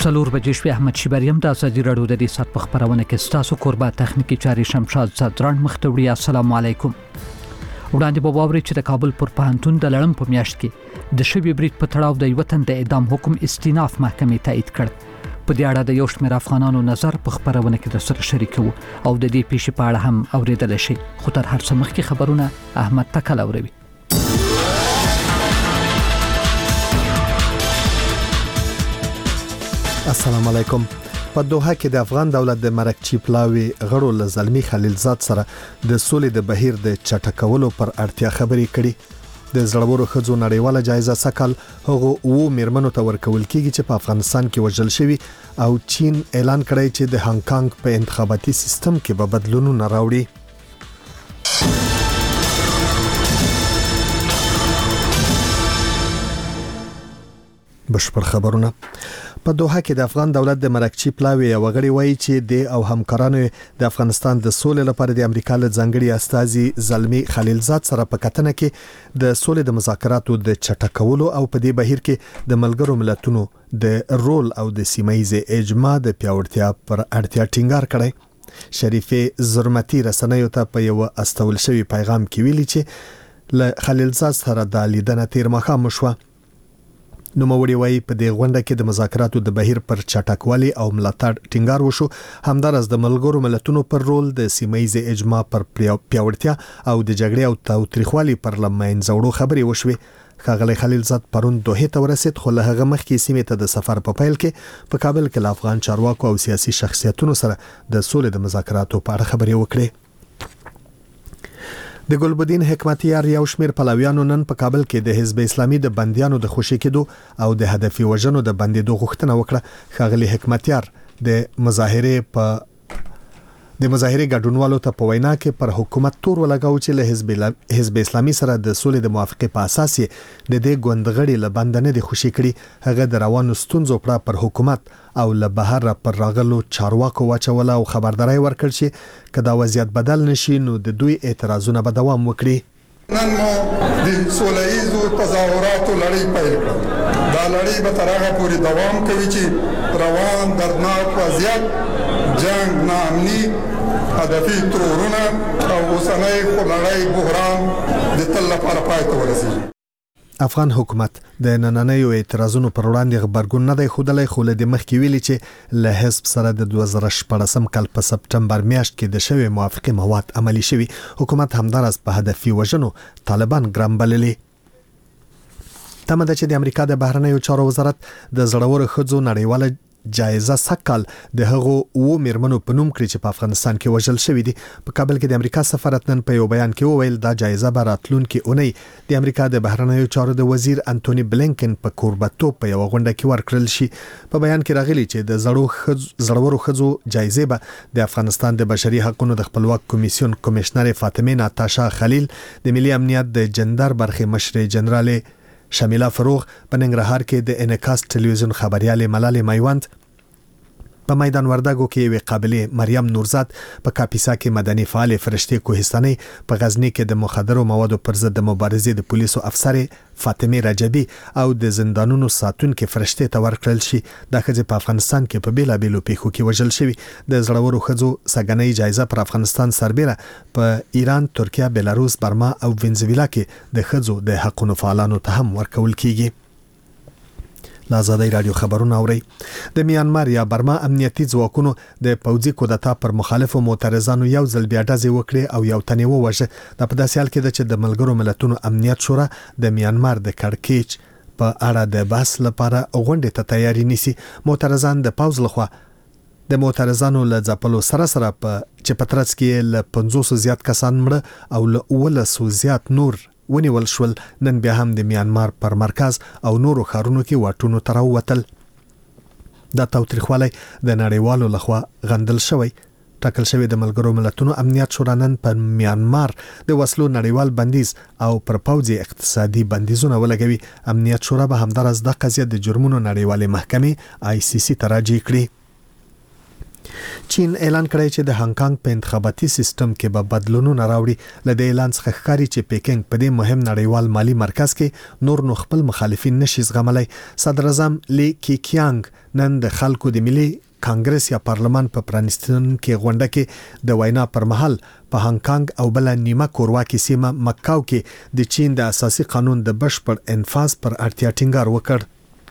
څلور بجې شوې. احمد شیبریم د ازادي راډیو د دې سات په خبرونه کې ستاسو قربا تخنیکی چاري شمشاد صدران مختوړي. السلام علیکم. وړاندې به واوري چې د کابل پر پوهنتون د لړم په میاشت کې د شوی برید په تړاو د یو تن د اعدام حکم استیناف محکمې تایید کړ. په دې اړه د یو شمېر افغانانو نظر په خبرونه کې د سره شریکو او د دې پیښې په اړه هم اوریدل شي. خو تر هر څه مخکې خبرونه احمد تکل اوروي. السلام علیکم. په دوحه کې د افغان دولت د مرکچی پلاوی غړو له زلمی خلیلزاد سره د سولې د بهیر د چټکولو پر اړتیا خبرې کړي. د زړورو ښځو نړیواله جایزه سکل هغه وو میرمنو ته ورکول کیږي چې په افغانستان کې وژل شوی او چین اعلان کړی چې د هانګ کانګ په انتخاباتي سیستم کې به بدلونونه راوړي. بشپړ خبرونه. په دوحه کې د افغان دولت د مرکچی پلاوی وغړي وایي چې د او همکارانو د افغانستان د سولې لپاره د امریکا له ځنګړي استازي زلمی خلیلزاد سره په کتنه کې د سولې د مذاکراتو د چټکولو او په دې بهیر کې د ملګرو ملتونو د رول او د سیمایي اجماع د پیاوړتیا پر اړتیا ټینګار کړی. شریفه زرمتی رسنیو ته په یو استول شوی پیغام کې ویلي چې له خلیلزاد سره د لیدنه تیر مخام شو. نو موري وای په دې غونډه کې د مذاکراتو د بهیر پر چټکوالي او ملاتړ ټینګار وشو. همدارس د ملګرو ملتونو پر رول د سیمایي اجماع پر پیاوړتیا او د جګړې او تاوتریخوالي پر لمنځه وړو خبرې وشوې. ښاغلی خلیلزاد پرون دوحه ته ورسید خو له هغه مخکې سیمې ته د سفر په پیل کې په کابل کې له افغان چارواکو او سیاسي شخصیتونو سره د سولې د مذاکراتو په اړه خبرې وکړې. د ګلبدین حکمتیار یو شمیر پلویانو نن په کابل کې د حزب اسلامي د بندیانو د خوشی کېدو او د هدفي وژنو د بندیدو غوښتنه وکړه. ښاغلی حکمتیار د مظاهره ګډونوالو ته په وینا کې پر حکومت تور ولګاو چې له حزب اسلامي سره د سولې د موافقې په اساس د دې ګوندغړي له بندنه د خوشی کړي. هغه د روانو ستونزو پر حکومت او له بهر پر راغلو چارواکو واچول او خبرداري ورکړ چې کدا وضعیت بدل نشي نو د دوی اعتراضونه به دوام وکړي. نن مو د سوله‌ایزو تظاهراتو لړۍ پیل کړه. دا لړۍ به تر هغه پورې دوام کوي چې روان دردناک وضعیت، جنگ، ناامني، هدفي ترورونه او اوسنۍ خلړۍ بحران د تل لپاره پای ته ورسیږي. افغان حکومت د نننیو اعتراضونو پر وړاندې خبرګون نه دی ښودلی خو له دې مخکې ویلي چې له حزب سره د 2014 کال په سپټمبر میاشت کې د شوی موافقې مواد عملی شوي. حکومت همدارس په هدفي وژنو طالبان ګرم بللي. تمه ده چې د امریکا د بهرنیو چارو وزارت د زړورو ښځو نړیواله جایزه سکل د هغو و میرمنو په نوم کړی چې په افغانستان کې وژل شوی دي. په کابل کې د امریکا سفارت نن په یو بیان کې وویل دا جایزه به راتلونکي اونۍ د امریکا د بهرنیو چارو د وزیر انټونی بلینکن په کوربتوب په یو غونډه کې ورکړل شي. په بیان کې راغلي چې د زړورو ښځو جایزه به د افغانستان د بشري حقوقو د خپلواک کمیسیون کمشنر فاطمه ناتاشا خلیل، د ملي امنیت د جندر برخې مشر جنرال شمیله فروغ، په ننګرهار کې د انعکاس ټلویزیون خبريال ملالۍ میوند، په میدان وردګو کې وی قابلې مریم نورزاد، په کاپیسا کې مدني فعال فرشتي کوهستاني، په غزنی کې د مخدرو موادو پر ضد د مبارزې د پولیسو افسر فاطمه رجبی او د زندانونو ساتونکو فرشتي ته ورکړل شي. د ښځې په افغانستان کې په بیلابېلو پیښو کې وژل شوی. د زړورو ښځو سګنۍ جایزه پر افغانستان سربېره په ایران، ترکیه، بلاروس، برما او وینزویلا کې د ښځو د حقوقو فعالانو ته هم ورکول کیږي. لازادی رادیو خبرونه اوري. د میانمار یا برما امنیتي ځواکونو د پوځي کودتا پر مخالفو معترضانو یو ځل بیا ډزې وکړي او یو تن ووژه. د په داسې حال کې چې د ملګرو ملتونو امنیت شورا د میانمار د کړکېچ په اړه د بحث لپاره غونډې ته تیاری نیسي. معترضان د پوځ لخوا د معترضانو له ځپلو سره په چې پترڅ کې له 500 زیات کسان مړه او له 1900 زیات نور ونیول شول. نن بیا هم د میانمار پر مرکز او نورو ښارونو کې واټونو ته راووتل. دا تاوتریخوالی د نړیوالو لخوا غندل شوی. ټاکل شوی د ملګرو ملتونو امنیت شورا نن په میانمار د وسلو نړیوال بندیز او پر پوځي اقتصادي بندیزونه ولګوي. امنیت شورا به همدارس د قضیه د جرمونو نړیوالې محکمې ICC ته راجع کړي. چین اعلان کړی چې د هانګ کانګ په انتخاباتي سیستم کې به بدلونونه راوړي. لدې اعلان څخه ښکاري چې پیکینګ په دې مهم نړیوال مالی مرکز کې نور نو خپل مخالفین نشي زغملای. صدر اعظم لی کیکیانګ نن د خلکو د ملي کانګرس یا پارلمان په پرانستون کې غونډه کې د وینا پر مهال په هانګ کانګ او بل نیمه کورواکي سیمه مکاو کې د چین د اساسي قانون د بشپړ انفاذ پر اړتیا ټینګار وکړ.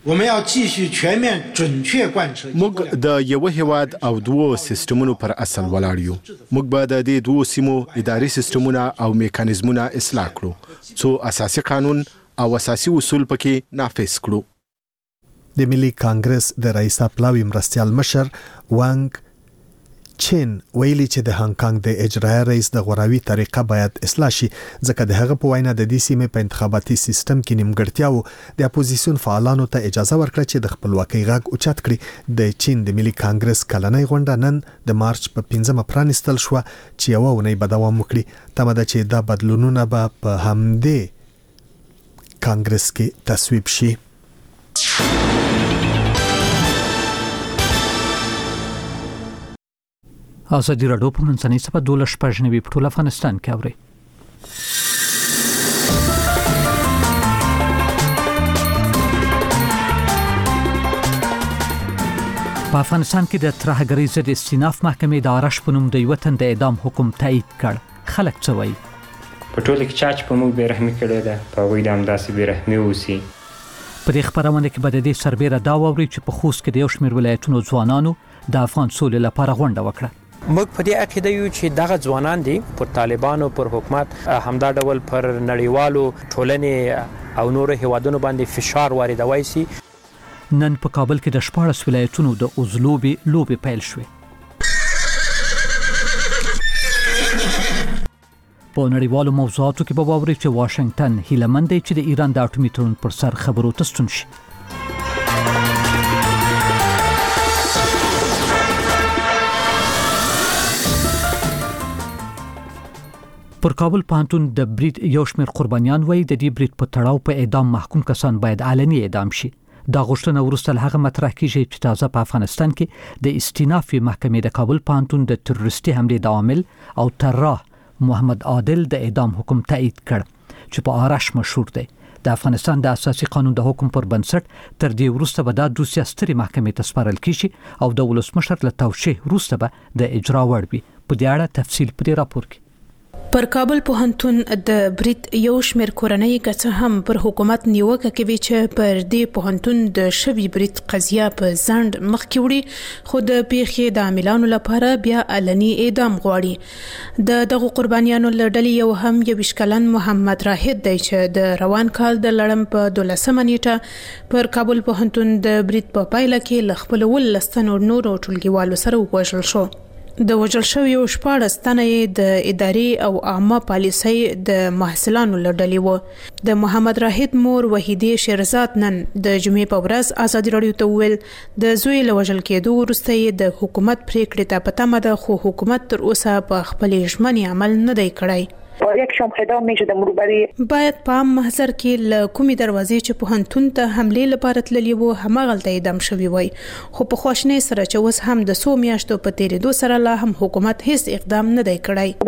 موږ د یو هیواد او دوه سیستمونو پر اصل ولاړ یو. موږ به د دې دوه سیمو اداري سیستمونه او میکانیزمونه اصلاح کړو څو اساسي قانون او اساسي اصول پکې نافذ کړو. د ملي کانګرس د رئیس پلاوی مرستيال مشر وانګ چین ویلي چې د هانګ کانګ د اجرایي رئیس د غوراوي طریقه باید اصلاح شي ځکه د هغه په وینا د دې سیمې په انتخاباتي سیستم کې نیمګړتیاو د اپوزیسیون فعالانو ته اجازه ورکړه چې د خپلواکۍ غږ اوچت کړي. د چین د ملي کانګرس کلنۍ غونډه نن د مارچ په 15 پرانستل شو چې یو ونې به دوام وکړي. تمه ده چې دا بدلونونه به په همدې کانګرس کې تصویب شي. ازادي راډیو په منځنۍ سپه 12 په ټول افغانستان کې اوري. په افغانستان کې د ترهګرۍ ضد استیناف محکمې د آرش په نوم د یو تن د اعدام حکم تایید کړ. خلک څه وایي؟ په ټول کې چا چې په موږ بیرحمي کړې ده په هغوی د همداسې بیرحمي وسی. په دې خبرونه کې به د دې سربېره دا واوري چې په خوست کې د یو شمېر ولایتونو ځوانانو د افغان سولې لپاره غونډه وکړه. موږ په دې عقیده یو چې دغه ځوانان دي پر طالبانو پر حکومت همدا ډول پر نړیوالو ټولنې او نور هیوادونو باندې فشار واردوي سي. نن په کابل کې د 14 ولایتونو د اوزلوبي لوبي پیل شوې. په نړیوالو موضوعاتو کې به واوري چې واشنگټن هیله مند دی چې د ایران د اټومي تړون پر سر خبرو ته ستون شي. پر کابل پوهنتون د برید یو شمېر قربانیان وایي د دې برید په تړاو په اعدام محکوم کسان باید علني اعدام شي. دا غوښتنه وروسته هغه مطرح کیږي چې تازه په افغانستان کې د استینافي محکمې د کابل پوهنتون د تروریستي حمله د عامل او طراح محمد عادل د اعدام حکم تایید کړ چې په آرش مشهور دی. د افغانستان د اساسي قانون د حکم پر بنسټ تر دې وروسته به د دوسیه ستري محکمې ته سپارل کیږي او د ولسمشر له توشیح وروسته به د اجرا وړ وي. په دې اړه تفصیل په دې راپور کې. پر کابل پوهنتون د برید یو شمېر کورنۍ که هم پر حکومت نیوکه کوي چې پر دې پوهنتون د شوی برید قضیه په ځند مخکې وړي خو د پیښې د عاملانو لپاره بیا علني اعدام غواړي. دغه قربانیانو له ډلې یو هم 21 کلن محمد راهد دی چې د روان کال د لړم په 12 نیټه پر کابل پوهنتون د برید په پایله کې ل خپل ولستنو نورو ټولګیوالو سره وژل شو. د وژل شویو 14 تنه د ادارې او عامه پالیسۍ د محصلانو له ډلې وو. د محمد راهد مور وحیده شیرزاد نن د جمعې په ورځ ازادي راډیو ته وویل د زوی له وژل کېدو وروسته د حکومت پریکړې ته په تمه ده خو حکومت تر اوسه په خپل ژمنې عمل نه دی کړی. یک شام خدام میشه د مروبري باید په محضر کې له کومې دروازې چې پوهنتون ته حمله لپاره تللی وو همغلته اعدام شوی وای خو په خواشنۍ سره چې اوس هم د 100 میاشتو په تیریدو سره لا هم حکومت هیڅ اقدام نه دی کړی.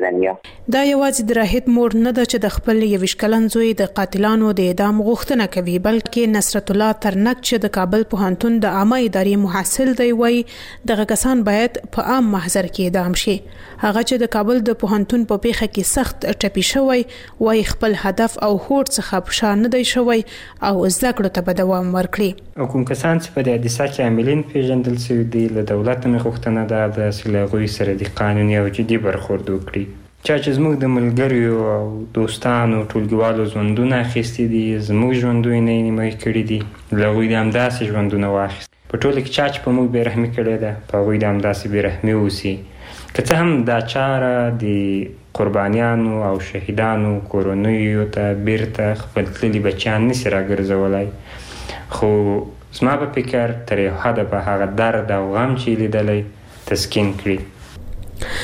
دا یوازې د راهد مور نه ده چې د خپل 21 کلن زوی د قاتلانو د اعدام غوښتنه کوي بلکې نصرت الله ترنک چې د کابل پوهنتون د عامه ادارې محصل دی وای دغه کسان باید په عام محضر کې اعدام شي. هغه چې د کابل د پوهنتون په پیښه کې سخت ټپي شوی وای خپل هدف او هوډ څخه پښه نه دی شوی او زده کړو ته به دوام ورکړي. کوم کسان چې په دې حادثه کې عاملین پیژندل شوي دي له دولت نه غوښتنه ده د سلهغوی سره د قانوني او جدي برخورد وکړي. چا چې زموږ د ملګریو او دوستانو ټولګیوالو ژوندونه اخیستي دي زموږ ژوندونه یې نیمایي کړي دي له هغوی د همداسې ژوندونه واخیست. په ټوله کې چا چې په موږ بېرحمي کړې ده په هغوی د همداسې بېرحمي اوسي. که څه هم دا چاره د قربانیانو او شهیدانو کورنیو ته بیرته خپل تللي بچیان نشي راګرځولی خو زما په فکر تر یو حده به هغه درد او غم چې لیدلی تسکین کړي.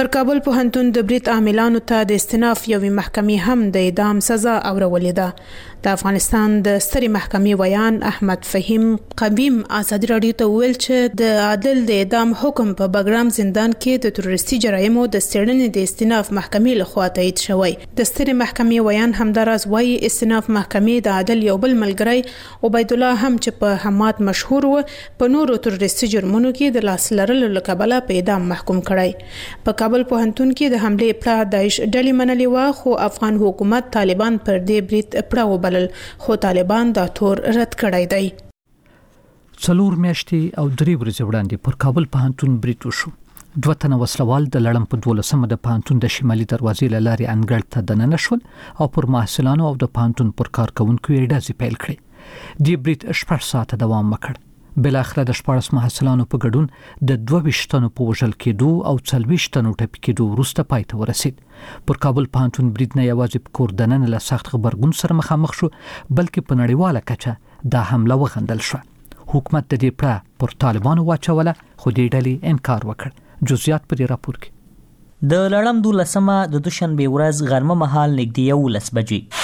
پر کابل پوهنتون د برید عاملانو ته د استئناف یوې محکمې هم د اعدام سزا اورولې ده. د افغانستان د سترې محکمې ویان احمد فهیم قبیم ازادي راډیو ته ویل چې د عادل د اعدام حکم په بګرام زندان کې د تروریستي جرایمو د څېړنې د استئناف محکمې لخوا تایید شوی. د سترې محکمې ویان همداراز وایي استئناف محکمې د عادل یو بل ملګری عبید الله هم چې په حماد مشهور و په نورو تروریستي جرمونو کې د لاس لرلو له کبله په اعدام محکوم کړی. په کابل پوهنتون کې د حمله پړه داعش ډلې منلې و، خو افغان حکومت طالبان پر دې برید پړه وبلل، خو طالبان دا تور رد کړی دی. 4 میاشتې او 3 ورځې وړاندې پر کابل پوهنتون برید وشو. 2 تنه وسلوال د لړم په 12مه د پوهنتون د شمالي دروازې له لارې انګړ ته دننه شول او پر محصلانو او د پوهنتون پر کارکونکو یې ډزې پیل کړې. د برید 6 ساعته دوام وکړ. بل اخر د 14 محصلانو په ګډون د 22 تنو په وژل کېدو او 40 تنو ټپي کېدو وروسته پای ته ورسید. پر کابل پوهنتون برید نه یوازې په کور دننه له سخت غبرګون سره مخامخ شو، بلکې په نړیواله کچه دا حمله وغندل شو. حکومت د دې پړه پر طالبانو واچوله، خو دې ډلې انکار وکړ. جزئیات په دې راپور کې. د لړم 12مه د دوشنبه ورځ غرمه مهال نږدې 11 بجې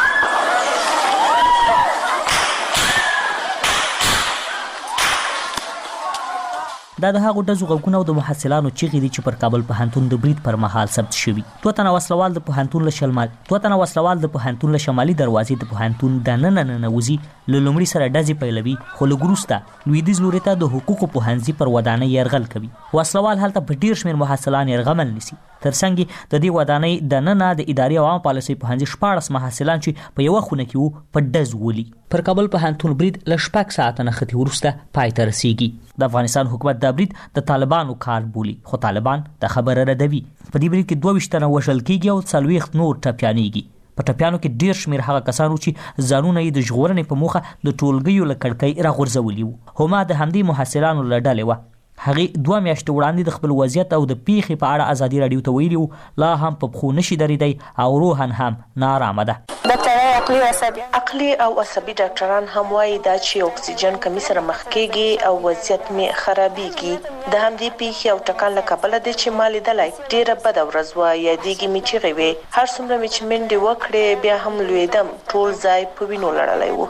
دا د هغو ډزو غوږونه او د محصلانو چیغې دي چې پر کابل پوهنتون د برید پر مهال ثبت شوي. 2 تنه وسلوال د پوهنتون له شمالي دروازې د پوهنتون د ننوځي له لومړي سره ډزې پیلوي، خو لږ وروسته لویدیځ لوري ته د حقوقو پوهنځي پر ودانۍ یرغل کوي. وسلوال هلته په ډیر شمېر محصلان یرغمل نیسي. ترڅنګ د دې ودانۍ د ننه د اداري او عام پالیسۍ پوهنځي 14 محصلان چې په یو خونه کې وو په ډز ولي. پر کابل پوهنتون برید له 6 ساعته نه ختي وروسته پای ته رسیږي. د افغانستان حکومت دا برید د طالبانو کار بولي، خو طالبان د خبره ردوي. په دې برید کې 22 تنه وژل کېږي او 40 نور ټپیانېږي. په ټپیانو کې ډیر شمېر هغه کسانو چې ځانونه یې د ژغورنې په موخه د ټولګیو له کړکۍ راغورځولي وو. هما د همدې محصلانو له ډلې وه. هغې 2 میاشتې وړاندې د خپل وضعیت او د پیښې په اړه ازادي راډیو ته ویلي وو لا هم په پښو نشي درېدی او روحاً هم ناارامه ده. عقلي او عصبي ډاکټران هم وایي دا چې اکسیجن کمی سره مخ کېږي او وضعیت مې خرابېږي. د همدې پیښې او ټکان له کبله دی چې ما لیدلی ډېره بده ورځ وه. یادېږي مې چیغې وې، هر څومره مې چې منډې وکړې بیا هم لوېدم. ټول ځای په وینو لړلی و.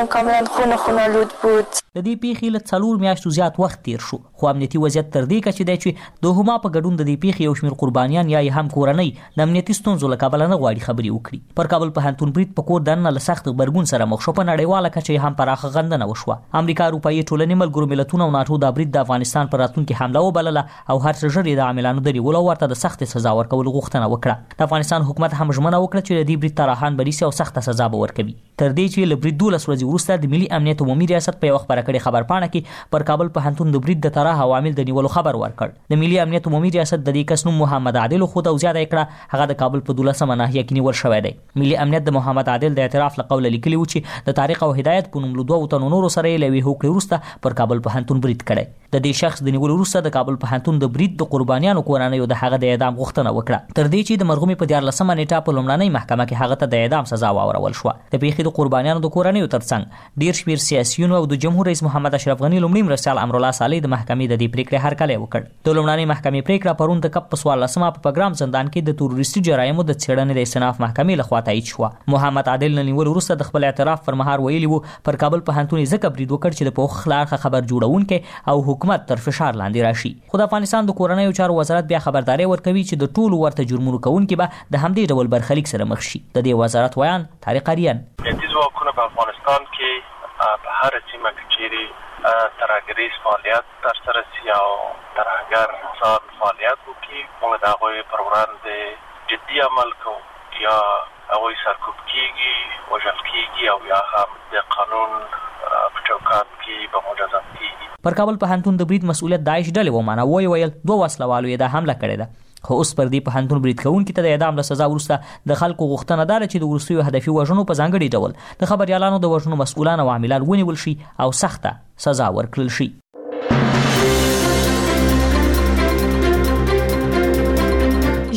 د دې پیښې له 4 میاشتو زیات وخت تیر شو، خو امنیتي وضعیت تر دې کچې دی چې د هما په ګډون د دې پیښې یو شمېر قربانیان یا هم کورنۍ د امنیتي ستونزو له کبله نه غواړي خبرې وکړي. پر کابل پوهنتون برید په کور دننه له سخت غبرګون سره مخ شو. په نړیواله کچه هم پراخه غندنه وشوه. امریکا، اروپایي ټولنې، ملګرو ملتونو او ناټو دا برید د افغانستان پر راتلونکي حمله وبلله او هر څه ژر د عاملانو د نیولو ورته د سخت سزا ورکول غوښتنه وکړه. د افغانستان حکومت هم ژمنه وکړه چې د دې برید طرحان بریسي او سخت سزا به ورکوي. تر دې چې له برید 12 ورځې وروسته د ملي امنیت عمومي ریاست په یو خبره کړې خبرپاڼه کې پر کابل پوهنتون د برید د طرح عوامل د نیولو خبر ورکړ. د ملي امنیت عمومي ریاست د دې کس نوم محمد عادل خو د زیاده کړه هغه د کابل په 12مه ناحیه کې نیول شوی دی. ملي امنیت د محمد عادل د اعتراف له قوله لیکلی و چې د طارق او هدایت په نوم له 2 تنو نورو سره یې لوي هوکړې وروسته پر کابل پوهنتون برید کړی. د دې شخص د نیولو وروسته د کابل پوهنتون د برید د قربانیانو کورنیو د هغه د اعدام غوښتنه وکړه، تر دې چې د مرغومې په 14مه نیټه په لومړنۍ محکمه کې هغه ته د اعدام سزا واورول شوه. د پیښې د قربانیانو د کورنیو ترڅنګ ډیر شمېر سیاسيونو او د جمهور رئیس محمد اشرف غني لومړي مرستیال امرالله صالح د محکمې د دې پریکړې هرکلی وکړ. د لومړنۍ محکمې پریکړه پرون د کپ په 14مه په پګرام زندان کې د تروریستي جرایمو د څېړنې د استئناف محکمې لخوا تایید شوه. محمد عادل نه نیول وروسته د خپل اعتراف پر مهال ویلي وو پر کابل پوهنتون ځکه برید وکړ چې د پوخ خلاړه خبر جوړونکي او حکومت تر فشار لاندې راشي. خو د افغانستان د کورنیو چارو وزارت بیا خبرداري ورکوي چې د ټولو ورته جرمونو کوونکي به د همدې ډول برخلیک سره مخ شي. د دې وزارت ویان طارق اریان: ځواکونه په افغانستان کې په هر سیمه کې چیرې ترهګریز فعالیت ترسره شي او ترهګر ځان فعالیت وکړي، موږ د هغوی پر وړاندې جدي عمل کوو یا هغوی سرکوب کېږي، وژل کېږي او یا هم د قانون په چوکاټ کې به مجازات کېږي. پر کابل پوهنتون د برید مسؤلیت داعش ډلې ومانه. ویل 2 وسلوالو یې دا حمله کړې ده، خو اوس پر دې پوهنتون برید کوونکي ته د اعدام له سزا وروسته د خلکو غوښتنه ده چې د وروستیو هدفي وژنو په ځانګړي ډول د خبریالانو د وژنو مسؤلان او عاملان ونیول شي او سخته سزا ورکړل شي.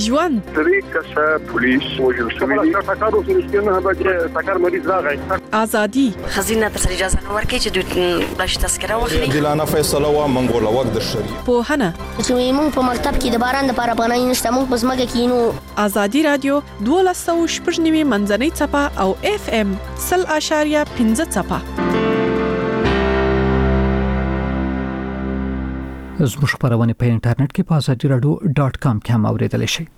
ژوند 3 کسه پولیس وژل شوی دي ټاکارو سره نه به ټاکار مریض راغی ازادي خزینه تر اجازه نه ورکړي چې دوی بلش تذکره واخلي دلانه فیصله و منګول وخت د شری په هنه چې موږ په مکتب کې د باران د پاره پناه نشته موږ په ځمکه کې نو ازادي رادیو 1290 منځنۍ چپه او FM 0.5 چپه زموږ خبرونه په انټرنیټ کې په azadiradio.com کې هم اوریدل شي.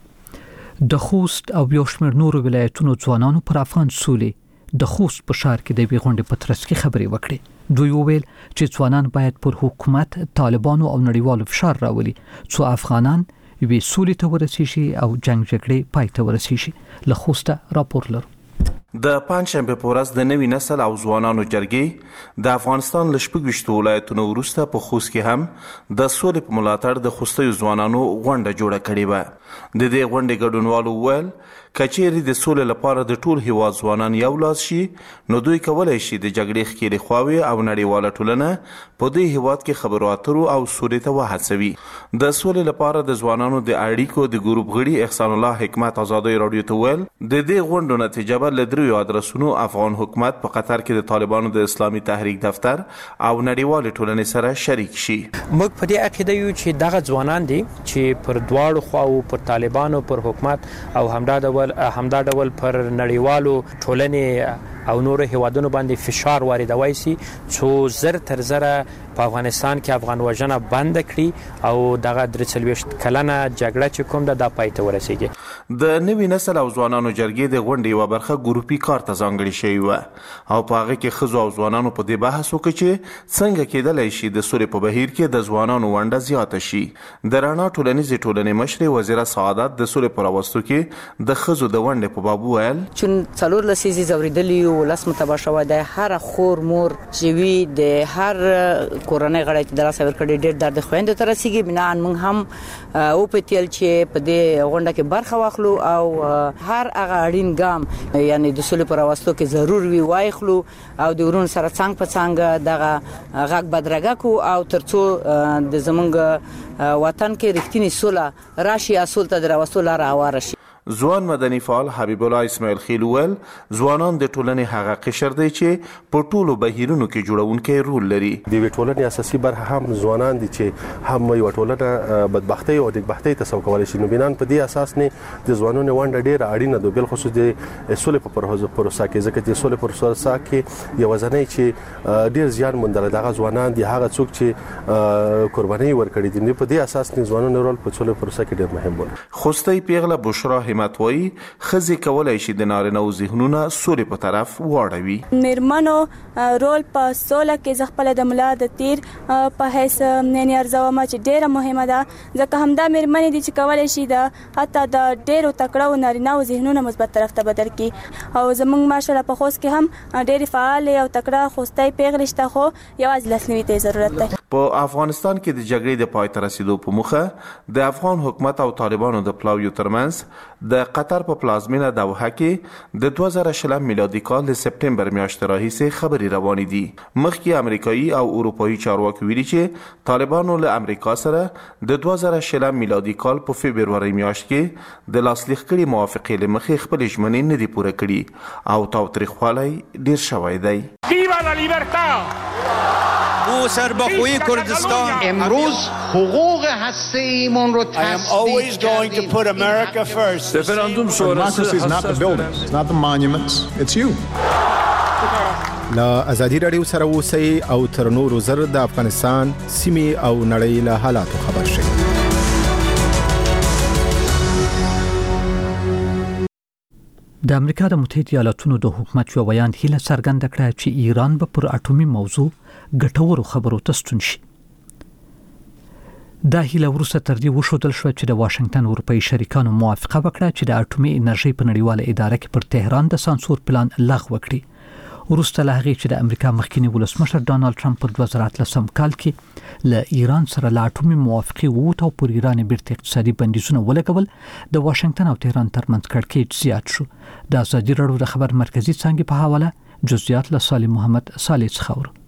د خوست او یو شمېر نورو ولایتونو ځوانانو پر افغان سولې د خوست په ښار کې د غونډې په ترڅ کې خبرې وکړې. دوی وویل چې ځوانان باید پر حکومت، طالبانو او نړیوالو فشار راولي څو افغانان وی سولې ته ورسیږي او جنگ جګړې پای ته ورسیږي. له خوسته راپور لرو. د پنځشنبه په ورځ د نوي نسل او ځوانانو جرګې د افغانستان له 26 ولایتونو وروسته په خوست کې هم د سولې په ملاتړ د خوستي ځوانانو غونډه جوړه کړې و. د دې غونډې ګډونوالو وویل کچېری د سولې لپاره د ټول هیواد ځوانان یو لاس شي نو دوی کولای شي د جګړې ښکېلې خواوې او نړیواله ټولنه په دې هیواد کې خبرو اترو او سولې ته وهڅوي. د سولې لپاره د ځوانانو د اړیکو د ګروپ غړي احسان الله حکمت آزادۍ رادیو ته ویل د دې غونډو نتیجه به له دریو ادرسونو افغان حکومت په قطر کې د طالبانو د اسلامي تحریک دفتر او نړیوال ټولنې سره شریک شي. موږ په دې عقیده یو چې دغه ځوانان دي چې پر دواړو خواو پر طالبانو پر حکومت او همدا ډول پر نړیوالو ټولنې او نور هیوادونو باندې فشار واردوي سي څو زر تر زره په افغانستان کې افغان وژنه بند کړي او دغه 43 کلنه جګړه چې کوم د پای ته ورسیږي. د نوي نسل او ځوانانو جرګې د غونډې یوه برخه ګروپي کار ته ځانګړې شوې وه او په هغه کې ښځو او ځوانانو په دې بحث وکړ چې څنګه کېدلی شي د سولې په بهیر کې د ځوانانو ونډه زیاته شي. د رڼا ټولنیزې ټولنې مشرې وزیره سعادت د سولې په راوستو کې د ښځو د ونډې په باب وویل چې 4 لسیزې ځورېدلي ولس متباه شوی دی. هر خور مور چې وي د هر کورنۍ غړی چې دراسه ورکړي ډېر درد خويندو ته رسیږي. بنان موږ هم او په تل چې په دې غونډه کې برخه واخلو او هر هغه اړین ګام یعنی د سولې پر راوستو کې ضرور وي واخلو او د ورون سره څنګه په څنګه دغه غږ بدرګه کو او ترڅو د زمونږ وطن کې رښتینی سوله راشي اصول ته راوستو لار اواره شي. ځوان مدني فعال حبیب الله اسماعیل خیل ویل ځوانان د ټولنې هغه قشر دی چې په ټولو بهیرونو کې جوړونکی رول لري. د ټولنې اساسي برخه هم ځوانان دي چې هم یو ټولنه بدبختی او دګبختی ته سو کولای شي. نو بنان په دې اساس نه د ځوانانو ونډه ډیره اړینه ده بل خصوص د سولې په پروسه کې ځکه چې سولې پروسه کې یو ځنې چې ډیر زیان مندل دغه ځوانان دي هغه څوک چې قرباني ورکړي دي. په دې اساس نه ځوانانو رول په سولې پروسه کې ډیر مهم دی. خوستي پیغله بشرا متوي خزي کولای شي د نارینه او ذهنونه سولې په طرف واړوي. میرمنو رول په سوله کې خپل د ملا د تیر په هیڅ نه ارزوم چې ډیره مهمه ده ځکه همدا میرمنې دي چې کولای شي د حتی د ډیرو تکړه نارینه او ذهنونه مثبت طرف ته بدل کړي. او زمونږ ماشاءالله په خوست کې هم ډېری فعال او تکړه خوستي پیغلې شته خو یوازې لاسنیوي ته ضرورت ده. په افغانستان کې د جګړې د پای ته رسیدو په موخه د افغان حکومت او طالبانو د پلاویو ترمنځ د قطر په پلازمینه دوحه کې د 2020 میلادي کال د سپتمبر میاشتې راهیسې خبرې روانې دي. مخکې امریکایي او اروپایي چارواکي ویلي چې طالبانو له امریکا سره د 2020 میلادي کال په فبروري میاشت کې د لاسلیک کړي موافقې له مخې خپل ژمنې نه دي پوره کړي او تاوتریخوالی ډیر شوی دی. ویوا لا لیبرتا او سربخوی کردستان امروز حقوق هسته‌ایمون رو always going to put America first. Referendum sonrası is not the buildings, it's not the monuments, it's you. لا ازادي رادیو سره اوسئ او تر نورو زر د افغانستان سیمې او نړۍ له حالاتو خبر شئ. د امریکا د متحده ایالاتونو د حکومت یو بیان هیله څرګنده کړه چې ایران به پر اټومي موضوع ګټورو خبرو ته ستون شي. دا هیله وروسته تر دې وښودل شو چې د واشنگټن اروپایي شریکانو موافقه وکړه چې د اټومي انرژي په نړیواله اداره کې پر تهران د سانسور پلان لغوه کړي. وروسته له هغې چې د امریکا مخکینی ولسمشر ډانلډ ټرمپ په 2013 کال کې له ایران سره له اټومي موافقې ووت او پر ایران بیرته اقتصادي بندیزونه ولګول، د واشنگټن او تهران ترمنځ کړکېچ زیات شو. د ازادي راډیو د خبر مرکزی څانګې په حواله جزئیات له صالح محمد صالح څخه اورو.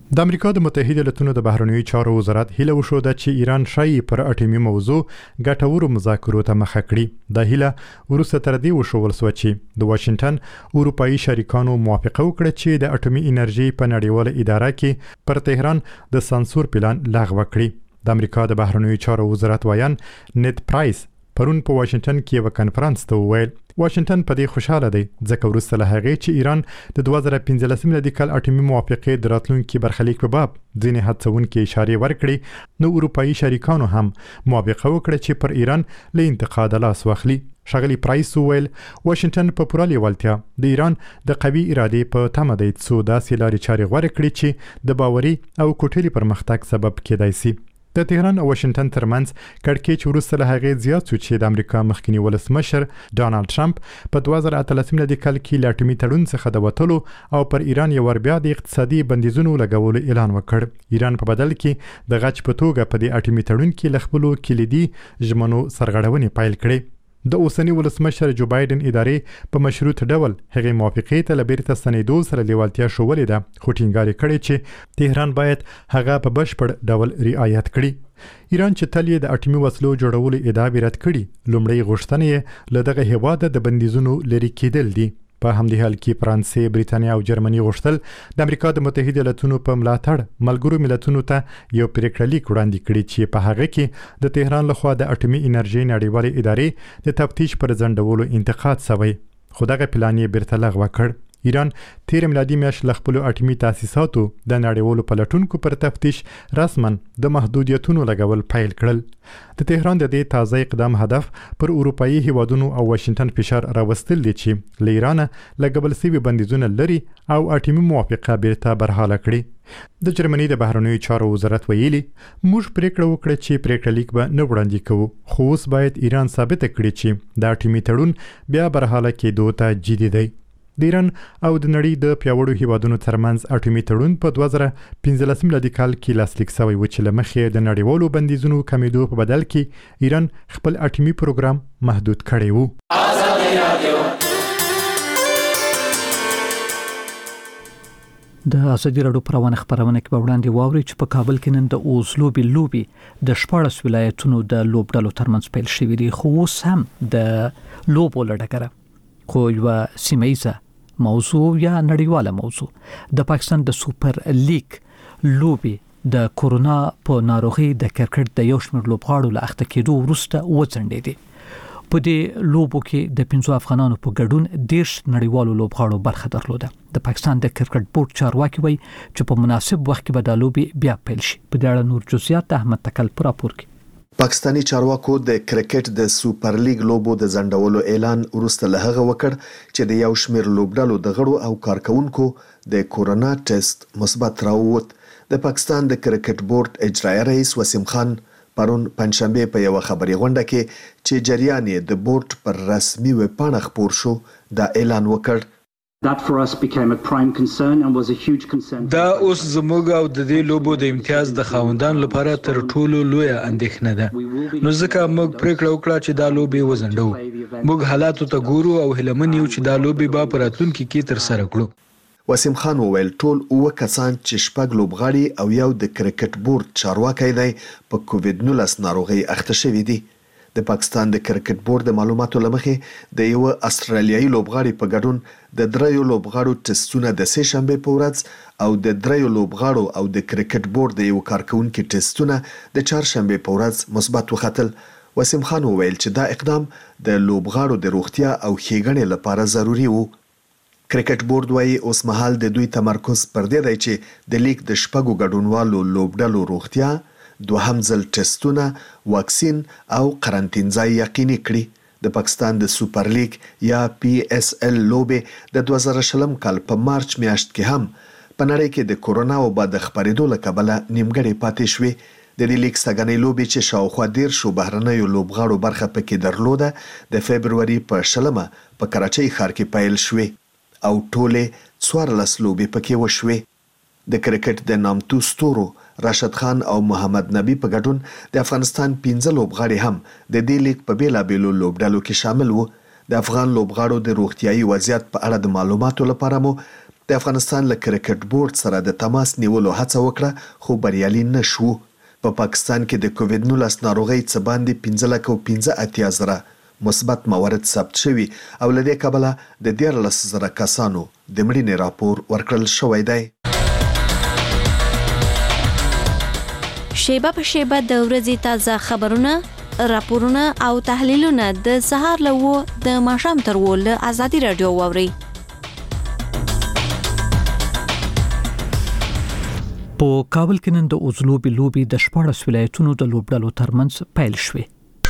د امریکا د متحده ایالاتونو د بهرنیو چارو وزارت هیله وشوده چې ایران شایي پر اټومي موضوع ګټورو مذاکرو ته مخه کړي. د هیله وروسته تر دې وشول سو چې د واشنگټن اروپایي شریکانو موافقه وکړه چې د اټومي انرژي په نړیواله اداره کې پر تهران د سانسور پلان لغوه کړي. د امریکا د بهرنیو چارو وزارت وایان نیت پرایس پرون په واشنگټن کې یو کانفرنس ته وویل واشنگټن په دې خوشاله دی ځکه وروسته له هغې چې ایران د 2015 میلادي کال اټومي موافقې د راتلونکي برخلیک په باب ځینې هڅونکې اشارې ورکړي نو اروپایي شریکانو هم موافقه وکړه چې پر ایران له انتقاد لاس واخلي. ښاغلي پرایس وویل واشنگټن په پوره لیوالتیا د ایران د قوي ارادې په تمه دی څو داسې لارې چارې غوره کړي چې د باوري او کوټلي پرمختګ سبب کېدای شي. د تهران او واشنگټن ترمنځ کړکېچ وروسته له هغې زیات شو چې د امریکا مخکنی ولسمشر ډانلډ ټرمپ په 2018 میلادي کال کې له اټومي تړون څخه د وتلو او پر ایران یو ور بیا د اقتصادي بندیزونو لګولو اعلان وکړ. ایران په بدل کې د غچ په توګه په دې اټومي تړون کې له خپلو کلیدي ژمنو سرغړونې پیل کړې. د اوسنی ولسمشر جو بایدن ادارې په مشروط ډول هغې موافقې ته له بیرته ستنېدو سره لیوالتیا ښودلې ده خو ټینګار یې کړی چې تهران باید هغه په بشپړ ډول رعایت کړي. ایران چې تل یې د اټومي وسلو جوړولو ادعا رد کړي لومړی غوښتنه یې له دغه هېواده د بندیزونو لرې کېدل دي. په همدې حال کې فرانسې، بریتانیا او جرمني غوښتل د امریکا د متحده ایالاتونو په ملاتړ ملګرو ملتونو ته یو پریکړه لیک وړاندې کړي چې په هغه کې د تهران لخوا د اټومي انرژي نړیوالې ادارې د تفتیش پر ځنډولو انتقاد شوی خو دغه پلان یې بیرته لغوه کړ. ایران تیر میلادي میاشت له خپلو اټومي تاسیساتو د نړیوالو پلټونکو پر تفتیش رسما د محدودیتونو لګول پیل کړل. د تهران د دې تازه اقدام هدف پر اروپایي هیوادونو او واشنگټن فشار راوستل دي چې له ایران لګول شوي بندیزونه لري او اټومي موافقه بیرته برحاله کړي. د جرمني د بهرنیو چارو وزارت ویلي موږ پریکړه وکړه چې پریکړه لیک به نه وړاندې کوو خو اوس باید ایران ثابته کړي چې د اټومي تړون بیا برحاله کېدو ته جدي دی. د ایران او د نړۍ د پیاوړو هیوادونو ترمنځ اټومي تړون په 2015 میلادي کال کې لاسلیک شوی و چې له مخې د نړیوالو بندیزونو کمیدو په بدل کې ایران خپل اټومي پروګرام محدود کړی و. د ازادي راډیو پروانه خبرونه کې په وړاندې واوري چې په کابل کې نن د اوزلو لوبي د 14 ولایتونو د لوبډلو ترمنځ پیل شوې دي خو اوس هم د لوبو لړګره خو یو سیمایزه موضوع یا نړیواله موضوع د پاکستان د سوپر لیګ لوبي د کورونا په ناروغي د کرکټ د یو شمېر لوبغاړو له اخته کېدو وروسته وڅنډېدي. په دې لوبو کې د 15 افغانانو په ګډون 10 نړیوالو لوبغاړو برخه درلوده. د پاکستان د کرکټ بورډ چارواکي وایي چې په مناسب وخت کې به د لوبي بیا پیل شي. په دې اړه نور جزئیات احمد تکل پر راپور کې. پاکستانی چارواکو د کرکټ د سوپر لیګ لوبو د ځنډولو اعلان وروسته له هغه وکړ چې د یو شمېر لوبډلو د غړو او کارکونکو د کورونا ټیسټ مثبت راووت. د پاکستان د کرکټ بورډ اجرایي رئیس وسیم خان پرون پنځشنبه په یو خبري غونډه کې چې جریان د بورډ پر رسمي ویب پاڼه خپور شو دا اعلان وکړ. That for us became a prime concern and was a huge concern. دا اوس زموږ او د دې لوبو د امتیاز د خاوندان لپاره تر ټولو لویه اندېښنه ده. نو ځکه موږ پریکړه وکړه چې دا لوبي وزندو. موږ حالاتو ته ګورو او هیلمن یو چې دا لوبي به په راتلونکي کې تر سره کړو. وسیم خان وویل ټول 9 کسان چې شپږ لوبغاړي او یو د کرکټ بورډ چارواکي دی په کووډ-19 ناروغي اخته شوی دي. د پاکستان د کرکټ بورډ د معلوماتو لمخې د یو استرالیایي لوبغاړي په ګډون د دریو لوبغاړو ټیسټونه د سه شنبه په ورځ او د دریو لوبغاړو او د کرکټ بورډ د یو کارکونکو ټیسټونه د چهارشنبه په ورځ مثبت وختل. وسیم خان وویل چې دا اقدام د لوبغاړو د روغتیا او ښېګڼې لپاره ضروری و. کرکټ بورډ وايي اوس مهال د دوی تمرکز پر دې دی چې د لیګ د شپږو ګډونوالو لوبډلو روغتیا، دوهم ځل ټیسټونه، واکسین او قرنطین ځای یقیني کړي. د پاکستان د سوپر لیګ یا PSL لوبې د 2020 کال په مارچ میاشت کې هم په نړۍ کې د کورونا وبا د خپرېدو له کبله نیمګړې پاتې شوې. د دې لیګ سګنې لوبې چې شاوخوا 10 بهرنیو لوبغاړو برخه پکې درلوده د فبروري په 20 په کراچۍ ښار کې پیل شوې او ټوله 14 لوبې پکې وشوې. د کرکټ د نامتو ستورو راشد خان او محمد نبی په ګډون د افغانستان 15 لوبغاړي هم د دې لیګ په بیلابېلو لوبډلو کې شامل وو. د افغان لوبغاړو د روغتیايي وضعیت په اړه د معلوماتو لپاره مو د افغانستان له کرکټ بورډ سره د تماس نیولو هڅه وکړه خو بریالي نشو. په پاکستان کې د کووډ-19 ناروغي څخه باندې 15,000 مثبت موارد ثبت شوي او لدې کبله د 13,000 کسانو د مړینې راپور ورکړل شوی دی. شیبه په شیبه د ورځې تازه خبرونه، راپورونه او تحلیلونه د سهار له 9 د ماښام تر 10 له ازادي رادیو واوري. په کابل کې نن د اوزلوبي لوبي د 14 ولایتونو د لوبډلو ترمنځ پیل شوې.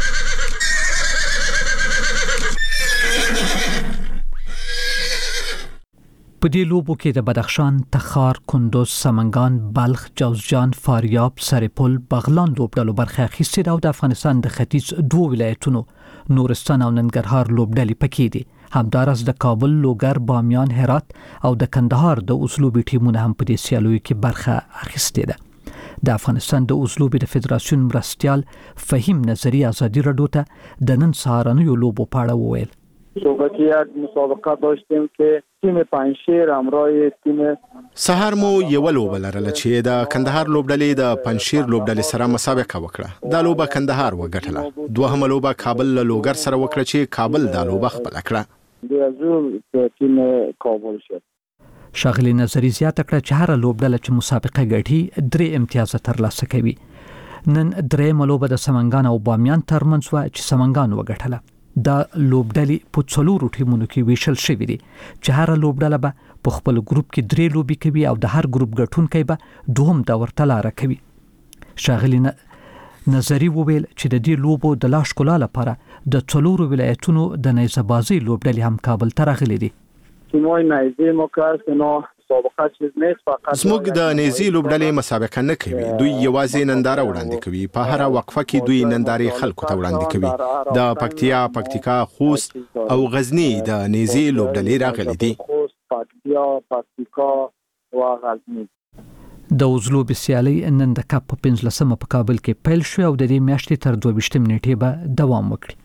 په دې لوبو کې د بدخشان، تخار، کندوز، سمنګان، بلخ، جوزجان، فاریاب، سرپل، بغلان لوبډلو برخه اخیستې ده او د افغانستان د ختیځ 2 ولایتونو نورستان او ننګرهار لوبډلې پکې دي. همدارس د کابل، لوګر، بامیان، هرات او د کندهار د اوزلوبي ټیمونه هم په دې سیالیو کې برخه اخیستې ده. د افغانستان د اوزلوبي د فدراسیون مرستیال فهیم نظری ازادي رادیو ته د نن سهارنیو لوبو په اړه وویل. صحبت یک مسابقه داشتیم که تیم پنجشیر همراه تیم سهار مو یو لوبه لرله چې د کندهار لوبډلې د پنجشیر لوبډلې سره مسابقه وکړه. دا لوبه کندهار وګټله. دوهمه لوبه کابل له لوګر سره وکړه چې کابل دا لوبه خپل کړه. د ازول تیم کابل شو. شاغلی نظری زیاته کړه چې هر لوبډله چې مسابقه ګټي 3 امتیاز ترلاسه کوي. نن درېمه لوبه د سمنګان او بامیان ترمنځ و چې سمنګان وګټله. دا لوبډلې په څلورو ټیمونو کې ویشل شوې دي چې هر لوبډله به په خپل ګروپ کې 3 لوبي کوي او د هر ګروپ ګټونکي به دوهم دور ته لاره کوي. شاغلی نظری وویل چې د دې لوبو د لا ښکلا لپاره د څلورو ولایتونو د نیزه‌بازي لوبډلې هم کابل ته راغلي دي. تیمای نیزه مکرسنا مسابقه چیز نیست فقط زموږ د نیزي لوبډلې مسابقه نه کوي. دوی یوازې ننداره وړاندې کوي. په هر وقفه کې دوی نندارې خلکو ته وړاندې کوي. د پکتیا، پکتیکا، خوست او غزنی د نیزي لوبډلې راغلي دي. پکتیا، پکتیکا او غزنی. د اوزلوبي سیالي نن د کپ 15 په کابل کې پیل شو او د دې میاشتې تر 22 نیټې به دوام وکړي.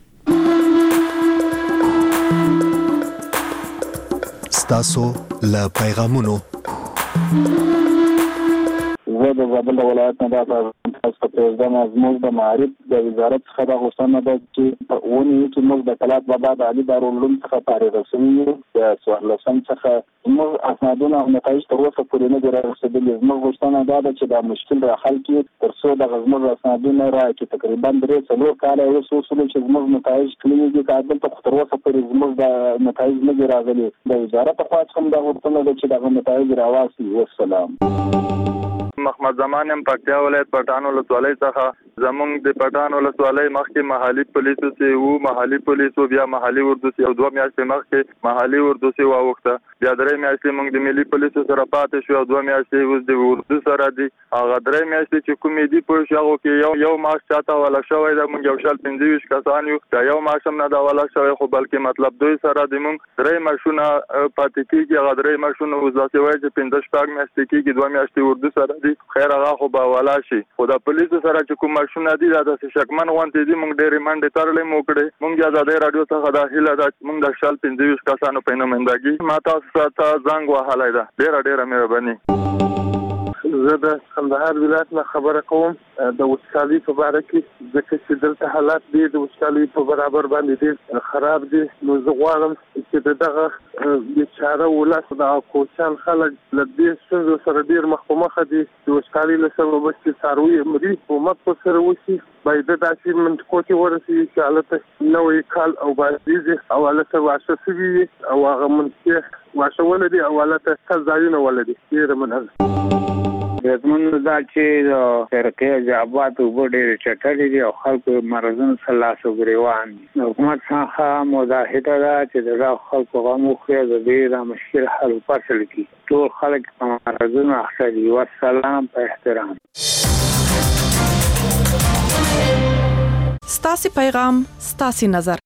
ستاسو له پیغامونو زه د زابل ولایت نه د تاسو پرېږدم. زموږ د معارف د وزارت څخه د غوښتنه ده چې په اونۍ کې موږ د کلات بابا د علي دارالعلوم څخه فارغ شوي یو. د 14 څخه موږ اسنادونه او نتایج تر اوسه پورې نه دي رارسېدلي. زموږ غوښتنه دا ده چې دا مشکل را حل کړي تر څو دغه زموږ اسنادونه راکړي. تقریبا 3-4 کاله اوس وشول چې زموږ نتایج کلي دي. دلته تر اوسه پورې زموږ د نتایج نه دي راغلي. د وزارت خوا څخه هم دا غوښتنه ده چې دغه نتایج راواسي. والسلام. محمد زمان هم پکتیا ولایت پټان ولسوالۍ څخه زمونږ د پټان ولسوالۍ مخکې محلي پولیسو سي وو، محلي پولیسو بیا محلي اردو سي او 2 میاشتې مخکې محلي اردو سي واوخته. بیا 3 میاشتې موږ د ملي پولیسو سره پاتې شو او 2 میاشتې اوس د اردو سره دي. هغه 3 میاشتې چې کومې دي په شاغو کې یو ماش چاته ولا شوی دا موږ یو شل 25 کسان یو. دا یو ماش هم نه دا ولا شوی خو بلکې مطلب دوی سره د موږ 3 ماشونه پاتې کیږي. هغه 3 ماشونه اوس داسې وایي چې 15 میاشتې کېږي 2 میاشتې اردو سره دي. خیر هغه خو به والا شي. خو د پولیسو سره چې کوم ماشونه دي دا د شکمن غونډې دي. موږ ډېرې منډې ترلې مو کړې. موږ د ازادۍ رادیو څخه دا هیله ده چې موږ د شل 25 کسانو په نمائندګي ما تاسو ته زنګ وهلی ده. ډېره مهرباني. زه د کندهار ولایت نه خبره کوم د وچکالۍ په اړه کې ځکه چې دلته حالات دي د وچکالۍ په برابر باندې ډېر خراب دي. نو زه غواړم چې دغه بیچاره ولس د کوچیان خلک له دې ستونزو سره ډېر مخ په مخه دي. د وچکالۍ له سببه چې څاروي مري حکومت په سره وشي باید داسې منطقو کې ورسېږي چې هلته نوی کال او بازدیزي او هلته واښه شوي وي او هغه منطقې واښه ولري او هلته ښه ځایونه ولري. ډېره مننه. زمون دا چې فرقې جوابات وګړي چټلې دي او خلکو مرزونه سلاسو غریوان دي. حکومت څخه مداهده ده چې دا خلکو غو خو د دې مشکل حل فصل کی ټول خلک مرزونه اخلي. والسلام په احترام. ستاسي پیغام ستاسي نظر.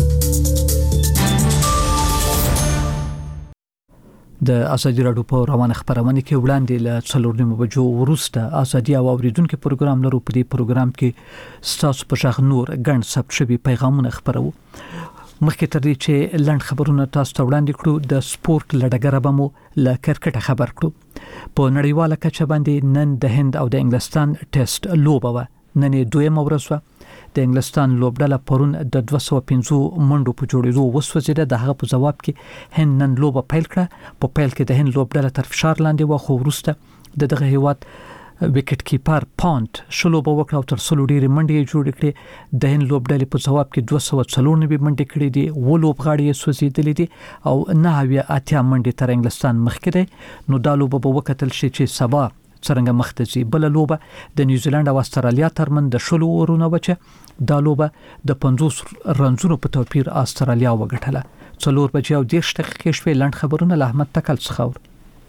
د ازادي رادیو په روانه خبرونه کې وړاندې له 4 بجو وروسته ازادي او اوریدونکو پروګرام لرو. په دې پروګرام کې ستاسو په شخ نور ګڼ ثبت شوی پیغامونه خبرو. مخکې تر دې چې لنډ خبرونه تاسو ته وړاندې کړو د سپورت لړګره به مو ل کرکټ خبر کړو په نړیواله کچه باندې نن د هند او د انګلستان ټیسټ لوبه و نن دویمه ورځ و د انګلستان لوبډله پرون د 250 منډو په جوړېدو وسوځیده د هغه په جواب کې هند نن لوبه پیل کړه په پیل کې د هند لوبډله تر فشار لاندې و خو وروسته دغه هیواد وکټ کیپر پونت شلو به وکړ او تر څلو ډېری منډې جوړې کړې د هند لوبډلې په جواب کې 294 منډې کړې دي و لوبغاړي سوځېدلې دي او 9 منډې تر انګلستان مخکې دي نو دا لوبه به وکتل شي چې سبا څنګه مختزي بل لوبه د نیوزیلند او استرالیا ترمن د شلو ورونه وچه دا لوبه د 50 رنزونو په توپیر استرالیا وګټله 4 بجې او 10 دقیقې شوې لنډ خبرونه له احمد تکل څخه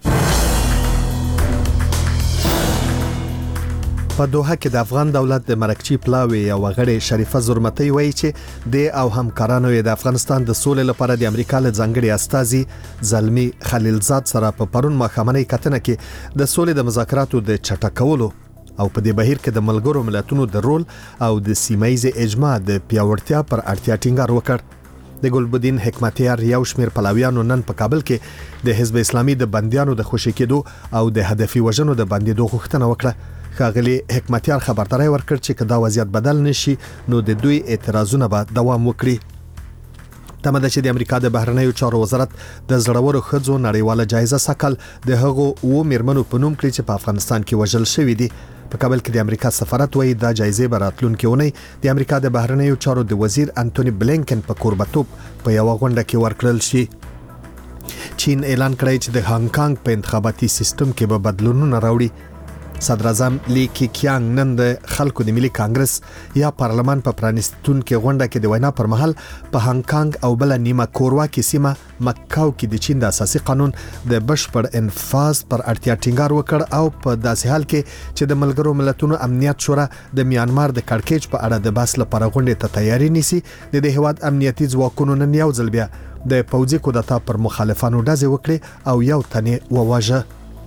په دوحه کې د افغان دولت د مرکچی پلاوی او غړي شریفه زرمتي وایي چې د او همکارانو د افغانستان د سولې لپاره د امریکا له ځنګړي استازي زلمی خلیلزاد سره په پرون مخامنۍ کتنه کې د سولې د مذاکراتو د چټکولو او په دې بهیر کې د ملګرو ملتونو د رول او د سیمایي اجماع د پیاوړتیا پر اړتیا ټینګار وکړ د ګلبدین حکمتیار یو شمیر پلاویانو نن په کابل کې د حزب اسلامي د بندیانو د خوشی کېدو او د هدفي وژنو د بندیدو غوښتنه وکړه خاغلی حکمتیار خبرداري ورکړ چې کدا وضعیت بدل نشي نو د دوی اعتراضونه به دوام وکړي تمه ده چې د امریکا د بهرنیو چارو وزارت د زړورو خځو نړیواله جایزه سکل د هغو و میرمنو په نوم کړی چې په افغانستان کې وژل شوی دي په کابل کې د امریکا سفارت وایي دا جایزه براتلونکو ونی د امریکا د بهرنیو چارو د وزیر انټونی بلینکن په کوربتوب په یو غونډه کې ورکړل شي چین اعلان کړی چې د هانګ کانګ په انتخاباتي سیستم کې به بدلونونه راوړي صدر اعظم لی کیانګ نن د خلکو د ملي کانګرس یا پارلمان په پرانستون کې غونډه کې د وینا پر مهال په هانګ کانګ او بل نیمه کوروا کې سیمه مکاو کې د چین د اساسي قانون د بشپړ انفاذ پر اړتیا ټینګار وکړ او په داسې حال کې چې د ملګرو ملتونو امنیت شورا د میانمار د کړکېچ په اړه د بحث لپاره غونډه ته تیاری نیسي د دې هواد امنیتي ځواکونو نن یو ځل بیا د پوځي کودتا پر مخالفانو ډزې وکړي او یو تنې وواژه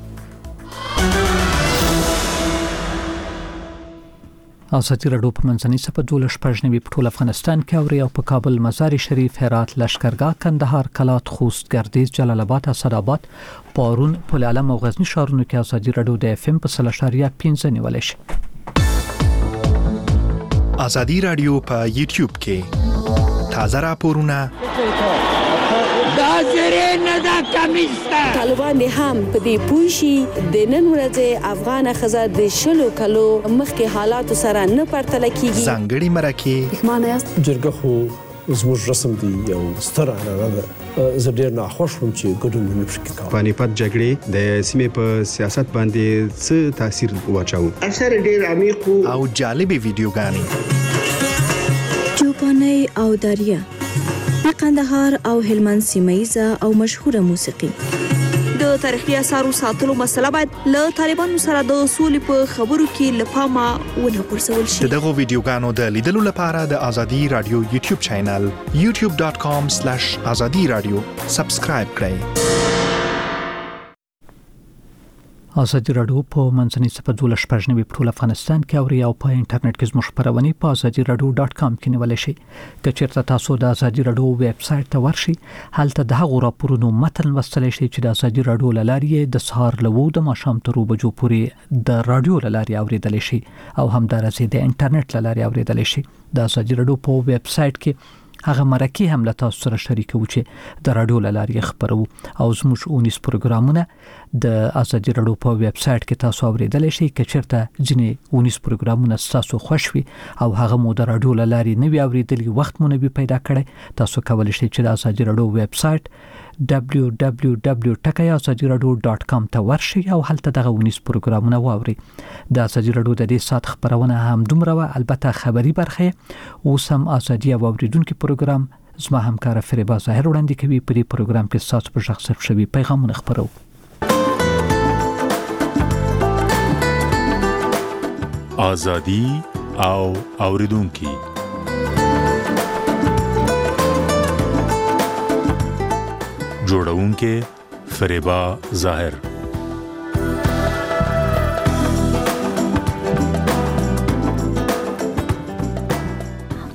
ازادي راډیو په منځنۍ صفحه 12 په ټول افغانستان کې اوري او په کابل مزار شریف هرات لشکرګاه کندهار کلات خوست ګردیز جلال آباد اسداباد پارون پل علم او غزنی ښارونو کې ازادي راډیو د اف ام په 3.15 نیولې شي ازادي راډیو په یوټیوب کې تازه راپورونه دا زری نه دا کمیسته طالبان هم په دې پوښي د نن ورځې افغان خزه د شلو کلو مخکې حالات سره نه پرتل کیږي ځانګړي مرکه معنی است جرګه خو زموږ رسم دی یو ستر عنعنه ده زه ډیر ناخوښ وم چې ګډون نه پکې کوم پانیپت جګړې د سیمې په سیاست باندې څه تاثیر واچاو اثر ډیر عمیق او جالبه ویډیوګانې چوپاني او دریا قندهار او هلمند سیمایزه او مشهوره موسیقي د تاریخي اثارو ساتلو مسله باید له طالبانو سره د اصول په خبرو کې لپاره ونه پرسول شي دغه ویډیوګانو د لیدلو لپاره د ازادي رادیو یوټیوب چینل youtube.com/azadi-radio سبسکرایب کړئ ازادي راډیو په منځنۍ صفحه 12 په ټول افغانستان کې اوري او په انټرنیټ کې زموږ خبرونه په azadi-radio.com کې نیول شي که چیرته تاسو د ازادي راډیو ویب سټ ته ورشي هلته د هغو راپورونو متن لوستلی شئ چې د ازادي راډیو لاري د سهار له 9 د ماښام تر 2 بجو پورې د راډیو لاري اوریدل شي او همدارسه د انټرنیټ لاري اوریدل شي د ازادي راډیو په ویب سټ کې هغه مرکه هم له تاسو سره شریکو چې د رادیو لاري خبرو او زموږ اونیس پروګرامونه د ازادي راډیو په ویب سټ کې تاسو اوریدلی شئ که چیرته ځینې اونیس پروګرامونه تاسو خوښ وي او هغه مو د رادیو لاري نه وی اوریدلی وخت مو نه وی پیدا کړی تاسو کولی شئ چې د ازادي راډیو ویب سټ www.azadiradio.com ته ورشي او هلته دغه ونیس پروګرامونه واوري د ازادي راډیو د دې سات خبرونه هم دومره البته خبري برخه اوس هم ازادي او اوریدونکو پروګرام زما همکار فریبا ظاهر وړاندې کوي په دې پروګرام کې تاسو په شخص شوي پیغامونه خبرو ازادي او اوریدونکو جوړونکې فریبا ظاهر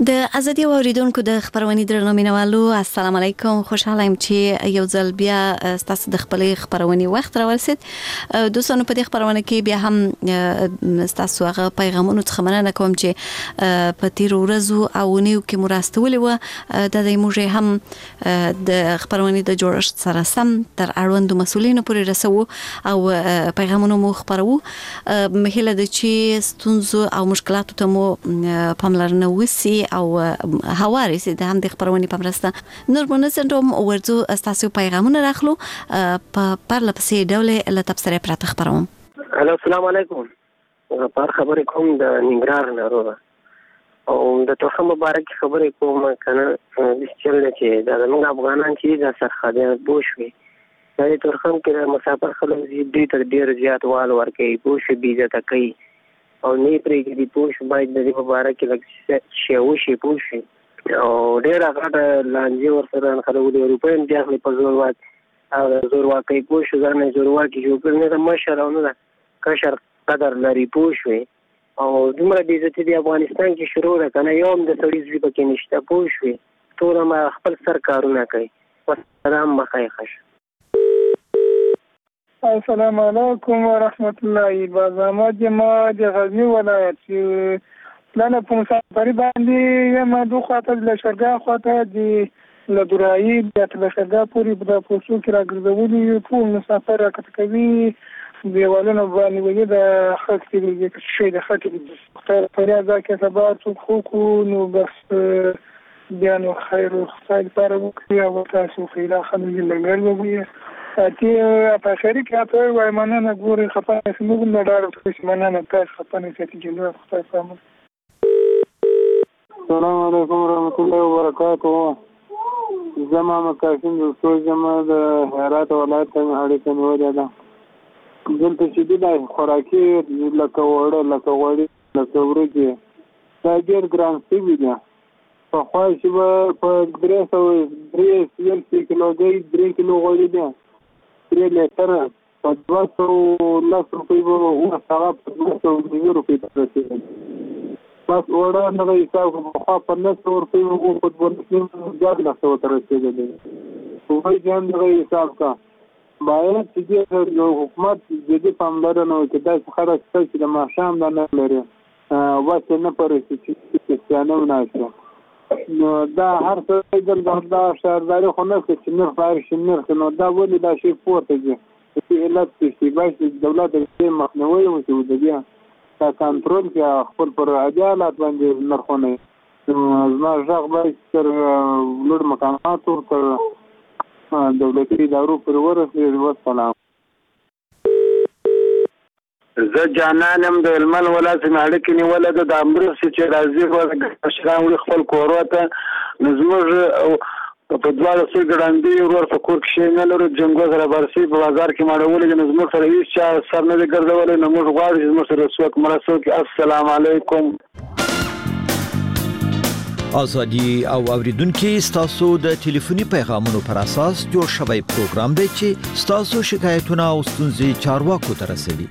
د ازادي اوریدونکو د خبرونې درنومینوالو السلام علیکم. خوشاله یم چې یو ځل بیا تاسو د خپلې خبرونې وخت راورسید. دوستانو په دې خبرونه کې بیا هم تاسو هغه پیغامونو څخه مننه کوم چې په تیر ورځو او نیو کې مراستولې و د دې موږ هم د خبرونې د جوړښت سره سم تر اړوندو مسولینو پورې رسو او پیغامونو مو خبرو. مهله د چې ستونزو او مشکلاتو ته مو پاملرنه وسی او هواري سي د هم د خبرونې په مرسته نور منځنډوم ورځو تاسو پیغامونه راخلو په پرله پسې ډول له تبصره پراته خبروم. السلام علیکم. پر خبرې کوم د ننګرهار ناروغه او د توخه مبارک خبرې کوم کنه د چل چې د موږ افغانان چې د سرخده بوشوي د تورخم کې مسافر خلک دې تر ډیر زیات وال ورکي بوش بيزه تکي او نه پرې دي پوش باید د مبارک لکه شیوشي پوش او ډیر هغه لانجه ورسره خلک د اروپاین داخلي په زور واک او زور واکي پوش ځنه زور واکي جو کړنه د مشرانو د کشر قدر لري پوش وي او دومره دې چې د افغانستان کې شروع را کنه یو د سړي ځې پکې نشته پوش وي ټول ما خپل سر کارونه کوي. والسلام بخیر. السلام علیکم ورحمت الله وبرکاته. جماعه د غزنی ولایت چې لاله په مسافرۍ باندې یم دوه خاطر له شرګا خاطر د لدورای د شرګا پوری په پوسو کې راګرځولي ټول مسافر راکټوي دیوالونو باندې وګړي د خاص کې شي د خاطر په راځه کې سبا څو خو نو بس بیان خیر او خیر پر وکړي او تاسو خیره خلک لنګل وګورئ چې په خیري کې تاسو وای مننه ګوري خپانه سمون نه ډار چې مننه تاسو خپانه چې جنو خدای سلام. السلام علیکم ورحمت الله وبرکاته. زما مکاشن د ټول زما د هرات ولایت ته اړیکه نیولې ده. دلته چې د خوراکي لکه وړي لکه ورګي دا ډېر ګران شوي دي. په خوا چې په 300 کیلوګرام 3 کیلو غوړي دي 3 لیټر په 210 روپۍ او هغه په 200 روپۍ ترسي. بس وړه نه حساب خو په 900 روپۍ او په 200 ترسي. په ځان نه حساب کا باید چې د حکومت جدي پاملرنه وکړي چې خلک چې د ماشام نه لري واسه نه پرې چې څنګه وناشي نو دا هر څه دا شهرداري خو نه چې نور فارش نو دا ولې دا شی پورته دي چې علت چې باید دولت د مخنیوي وکړي د بیا تا کنټرول کې خپل پر عدالت باندې نرخونه زما ځغ باید تر لوړ مقاماتو تر دولتي ادارو پر ورسېږي. والسلام. زه جانانم د المن ولاسم اړیکې نیولې ده د امرس چې راځي په شران خپل کوروته نظمږ په دواړو سره ګړندې ورور په کور کې نه لرو جنگو سره برسي په بازار کې ماړولې نظم سره هیڅ سر نه ګرځولې نو موږ غواړو چې موږ سره څوک مرسته وکړي. السلام علیکم. ازادي او اوریدونکو ستاسو د ټلیفوني پیغامونو پر اساس جوړ شوی پروګرام دی چې ستاسو شکایتونه او ستونزې چارواکو ته رسوي.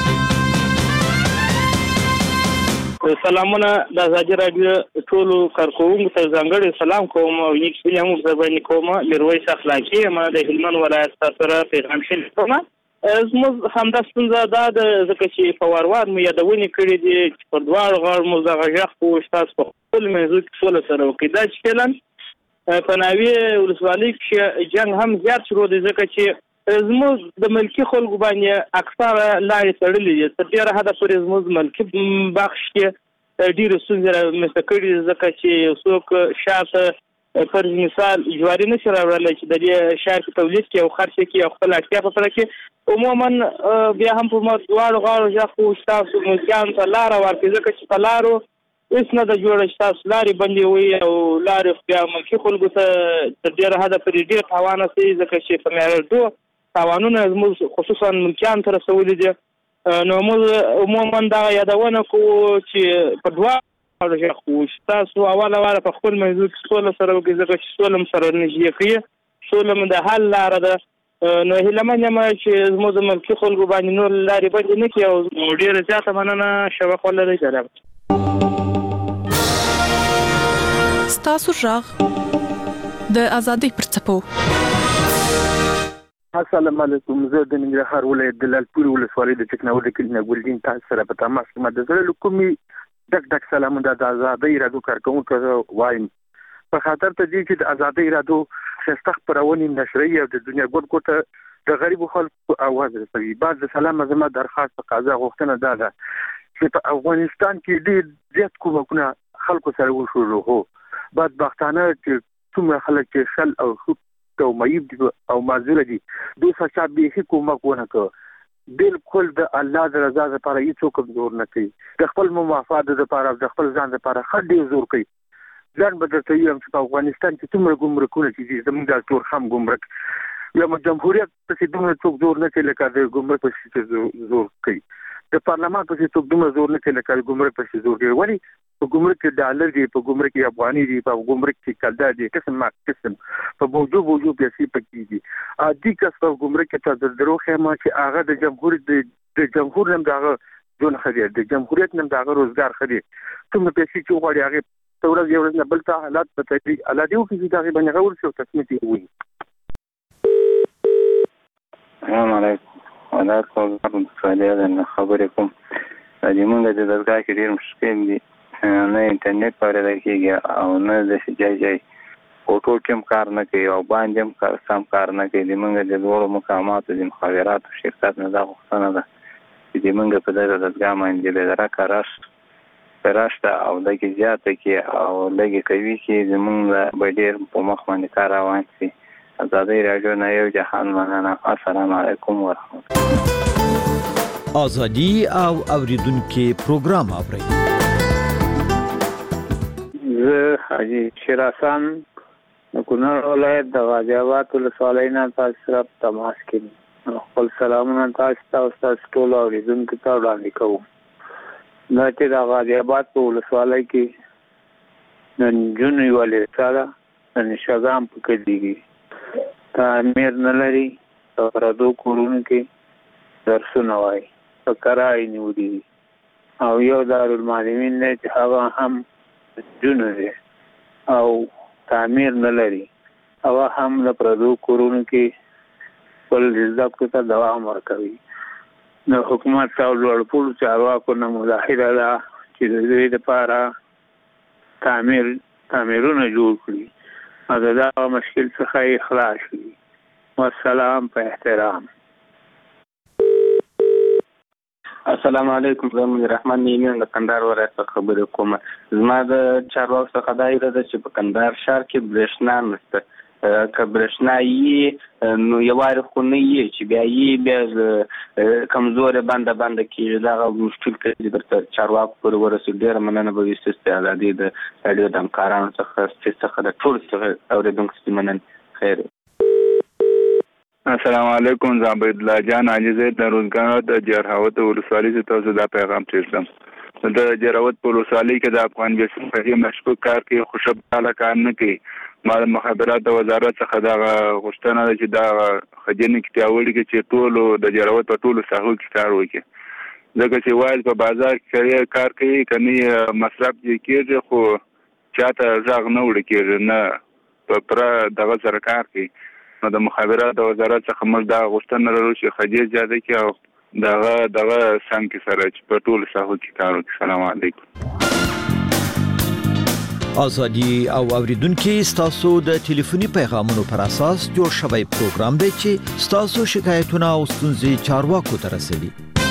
سلامونه د ازادي رادیو ټولو کارکوونکو ته ځانګړی سلام کوم او یک سلام ورته کوم. میرویس اخلاقی ما د هلمند ولایت سره پیغام شریکوم. زموږ همدا ستونزه دا ده ځکه چې په وار مو یادونه کړې دي چې په دواړو غاړو مو دغه ژغ په تاسو په خپل منځو کې سوله سره وکړي. دا چې فعلا په ناوی ولسوالۍ کې جنگ هم زیات شروع دی ځکه چې زموږ د ملکی خلکو باندې اکثره لارې تړلې دي. تر ډېره حده پورې زموږ ملکی بخش کې ډېرې ستونزې رامنځته کړي ځکه چې څوک شاته پر مثال جواری نشي راوړلی چې د دې شهر کې تولید کې او خرڅ کې او خپل اړتیا په پوره کې عموما بیا هم په دواړو غاړو ژغ خو ستاسو ملکیانو ته لاره ورکړي ځکه چې په لارو هېڅ نه ده جوړه چې تاسو لارې بندې وي او لارې بیا ملکي خلکو ته تر ډېره حده پورې ډېر تاوان رسوي ځکه چې په معیارډو تاوانونه زموږ خصوصا ملکیانو ته رسولي دي. نو موږ عموما دغه یادونه کوو چې په دوه خو تاسو اوله واره په خپل موضوع کې سوله سره وکړئ ځکه چې سوله م سره نږدې کوي سوله م د حل لاره ده. نو هیلهمن یم چې زموږ د ملکي خلکو باندې نور لارې بندې نه کړي او ډېره زیاته مننه شبق ولرئ. جناب ستاسو ژغ د ازادۍ پر څپو. السلام علیکم. زه د ننګرهار ولایت د لالپور ولسوالۍ د ټکنالوژي کلینه ګلدین تاسو سره په تماس کې د زړه کومي ډک سلامونه د ازادۍ رادیو کارکونکو وایم. په خاطر ته دي چې د ازادۍ رادیو شستخ پرونی نشري او د دنیا ګډ کوټه د غریب خلکو आवाज رسوي. بعد د سلام زما درخواست قضا غوښتنه ده چې په افغانستان کې ډېر زیات کومکونه خلکو سره وشول. هو بدبختانه چې څومره خلک چې شل او خود او مېب دي او معذور دي دوی څخه به کومک ونه کړ. بالکل د الله د رضا لپاره هیڅ کوم زور نه کوي. د خپل مفاد لپاره د خپل ځان لپاره خډي زور کوي. ځان بدلته یم چې په افغانستان کې څومره ګمرکونه چې زموږ د ټول خام ګمرک یا جمهوریت په دومره څوک زور نه کوي لکه د ګمرک په زور کوي. د پارلمان په څوک دومره زور نه کوي لکه د ګمرک په زور کوي. ولی په ګمرک کې ډالر دی، په ګمرک کې افغاني دی، په ګمرک کې کلدا دی، قسم په موجو پیسې پکې دي. عادي کس په ګمرک کې تاسو درو خیمه چې هغه د جمهور نم دغه جون خدي د جمهوریت نم دغه روزګار خدي کوم پیسې چې غواړي هغه تورز یو نه بل ته حالات په تدریج الادیو کې دغه باندې غوړ شو تصمیت وي. السلام علیکم. وعلیکم السلام. سوالونه خبرې کوم. د موږ د دغه کې ډیر مشکل دي. نه انټرنیټ پاره کېږي او نه د شجاعي فوټو ټیم کار نه کوي او باندې سم کار نه کوي. موږ د ډول مقامات د مخابرات شرکت نه دا غوښتنه ده چې موږ په دغه دغه باندې د راکاراش پراشته او دغه زیاته کې او دغه کوي چې موږ به ډیر په مخ باندې کار روان شي. ازادي رادیو نه یو جهان مننه. السلام علیکم ورحمت الله. ازادي او اوریدونکو پروګرام اوري. زه حاجی شیراسان د کونړ ولایت د غازی آباد ولسوالۍ نه تاسو سره تماس کوم. خپل سلامونه تاسو ته او تاسو ټول اوریدونکو ته وړاندې کوم. دا چې د غازی آباد په ولسوالۍ کې نن جون یوالې سره د نشاګام په کې دیږي تعمیر نه لري. پردو کورونو کې درسونه وایي په کرای نیولې او یو دارالمعلمین نه چې هغه هم جون دی او تعمیر نه لري. هغه هم د پردو کورونو کې ول رزق ته دوام ورکوي. د حکومت او لوړپوړو چارواکو نه مظاهره ده چې د دې لپاره تعمیرونه جوړ کړي او دا مشکل څخه خلاص شي. والسلام په احترام. السلام علیکم. زه رحمان نیمه د کندهار ولایت څخه خبرې کوم. زما د چارواکو څخه دا ایره ده چې په کندهار ښار کې برېښنا نشته. که برېښنا یې نو یوارې خو نه یې چې بیا کمزورې بنده کېږي. دغه مشکل کې درته چارواکو پورې ورسېږي. ډېره مننه به وي ستاسې ازادي د راډیو د همکارانو څخه د ټولو څخه اورېدونکو څخه مننه. خیر. السلام علیکم. زه عبدالله جان حاجي زید د روزګار د جرهاوت ولسوالۍ څخه تاسو دا پیغام تیرسم. د جرهاوت په ولسوالۍ کې د افغان بیسیم په مشکوک کار کې خوشبخاله کار نه کوي. ما د مخابرات وزارت څخه دا غوښتنه ده چې دا خجنې کې پیاوړي کې چې ټول د جرهاوت په ټولو ساحو کې کار وکړي. ځکه چې وایي په بازار کې کار کوي کني مصرف یې کېږي خو چاته ځاغ نه وړي کېږي نه په دغه سره کار کوي. نو د مخابرات وزارت څخه موږ دا غوښتنه لرو چې خجې زیاده کړي او دغه څنګه سره چې په ټولو ساحو کې کار وکړي. السلام علیکم. ازادي او اوریدونکو ستاسو د ټلیفوني پیغامونو پر اساس جوړ شوی پروګرام دی چې ستاسو شکایتونه او ستونزې چارواکو ته رسوي.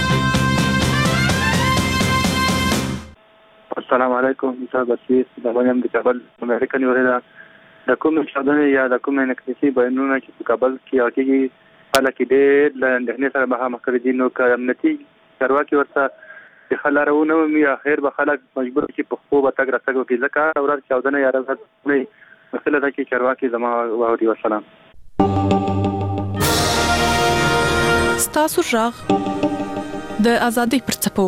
السلام علیکم. تاسو د باندې د کابل امریکا نیولې د کوم چاودنې یا د کوم انکسي بیانونه چې په کابل کې راکېږي خلک ډېر له اندېښنې سره مخامخ کړي دي. نو که امنیتي چارواکي ورته د خلارونه ومي اخر به خلک مجبور چې په خو به تګ راتګ وکړي. ځکه ورځ چاودنه یا ورځ مسله ده چې چارواکي زما واوري. والسلام. ستاسو ژغ د ازادۍ پر څپو.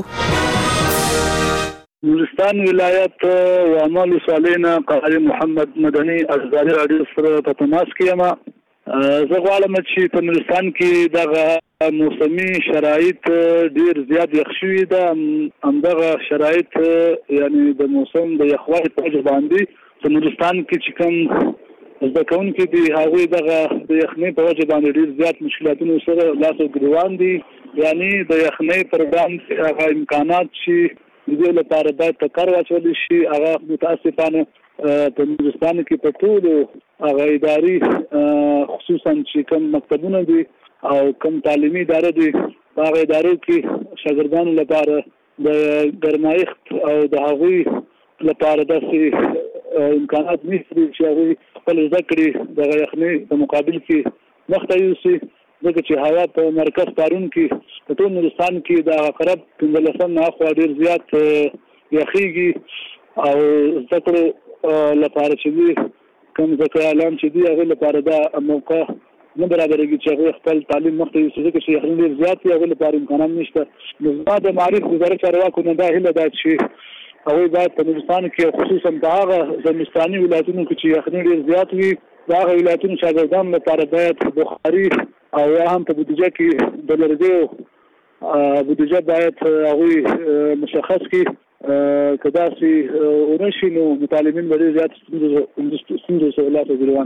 نورستان ولایت وامل ولسوالینا قاری محمد مدني ازادي رادیو سره په تماس کې یم. زه غواړم چې په نورستان کې دغه موسمي شرایط ډیر زیات یخ شوي ده. همدغه شرایط یعنی د موسم د یخوالي په وجه باندې په نورستان کې چې کوم زده کوونکي دي هغوی دغه د یخنۍ په وجه باندې ډېر زیات مشکلاتونو سره لاس او ګریوان دي. یعنی د یخنۍ پر وړاندې هغه امکانات چې د دې لپاره باید په کار واچول شي هغه متاسفانه په نورستان کې په ټولو هغه ادارې خصوصا چې کوم مکتبونه دي او کوم تعلیمي ادارې دي هغه ادارو کې شاګردانو لپاره د ګرمایښت او د هغوی لپاره داسې امکانات نشته چې هغوی خپل زده کړې د یخنۍ په مقابل کې مخته یوسي، ځکه چې هوا په مرکز پارون کې په ټول نورستان کې د عقرب 15 نه خوا ډېر زیات یخېږي او زده کړو لپاره چې دي کوم زده کړیالان چې دي هغوی لپاره دا موقع نه برابرېږي چې هغوی خپل تعلیم مخته یوسي، ځکه چې یخنۍ ډېر زیات وي هغوی لپاره امکانات نشته. نو زما د معارف وزارت چارواکو نه دا هیله ده چې هغوی باید په نورستان کې خصوصا په هغه زمستاني ولایتونو کې چې یخنۍ ډېر زیات وي د هغه ولایتونو شاګردانو لپاره باید بخاري او یا هم په بودیجه کې د لرګیو بودیجه باید هغوی مشخص کړي که داسې ونه شي نو متعلمین به ډېر زیات ستونزو سره لاس وګرېوان.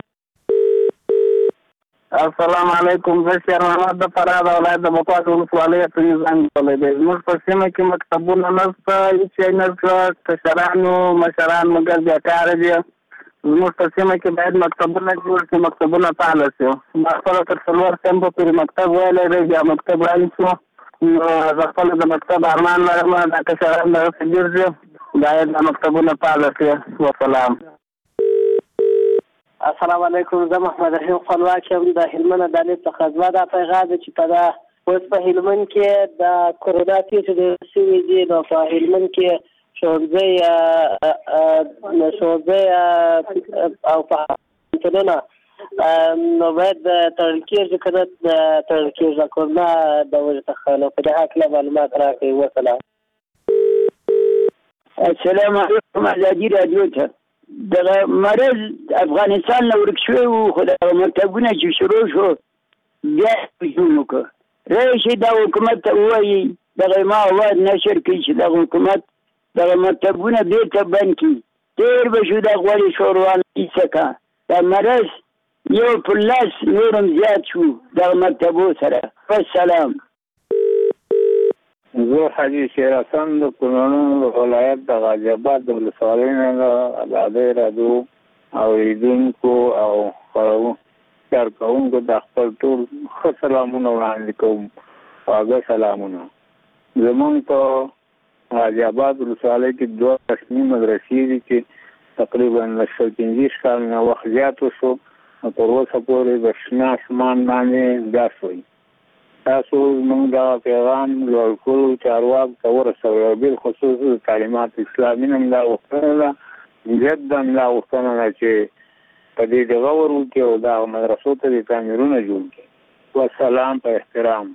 السلام علیکم. زه شیر محمد د فراه د ولایت د بکوات ولسوالۍ ته زنګ کولی دی. زموږ په سیمه کې مکتبونه نشته، هېڅ شی نشته، کشرانو مشران مګر بیکاره دي. زموږ په سیمه کې باید مکتبونه جوړ شي، مکتبونه فعاله شي. ما خپله تر 4 صنفه پورې مکتب ویلی دی، بیا مکتب رانه شو. نو زه خپله د مکتب ارمان لرم دا کشران دغسې ګرځي، باید دا مکتبونه فعاله شي. وسلام. السلام علیکم. زه محمد رحیم خپلواک یم د هلمند دالې څخه. زما دا پیغام دی چې په دا اوس په هلمند کې د کورونا کیسې ډېر شوي دي، نو په هلمند کې ښوونځی او پوهنتونونه نو باید تړل کېږي که نه تړل کېږي د کورونا د وجې څخه. نو په دې هکله معلومات راکړئ. وسلام. السلام علیکم. ازادي راډیو ته دغه مرض افغانستان نه ورک شوی و، خو دغه مکتبونه چې شروع شو بیا هجوم وکړه. راشي دا حکومت ته ووایي دغه ما اواز نشر کړي چې دغه حکومت دغه مکتبونه بېرته بند کړي. تېر به شو د غوړې شوروان ایسکه دا مرض یو پر لاس نور هم زیات شو دغه مکتبو سره. والسلام. زه حاجي شیر حسن د کونړ ولایت د غازي آباد د ولسوالۍ نه د ازادۍ راډیو اورېدونکو او کارکوونکو د خپل ټول ښه سلامونه وړاندې کوم. خواږه سلامونه. زموږ په غازي آباد ولسوالۍ کې 2 رسمي مدرسې دي چې تقریبا له 150 کال نه وخت زیات وشو، تر اوسه پورې د شنه اسمان باندې ګاس وي. تاسو موږ دا پیغام لوړ کړو چارواکو ته ورسوئ، بالخصوص د تعلیمات اسلامي نه دا غوښتنه ده، جدا دا غوښتنه ده چې په دې دغه ور وکړي او دا مدرسو ته د تعمیرونه جوړ کړي. والسلام په احترام.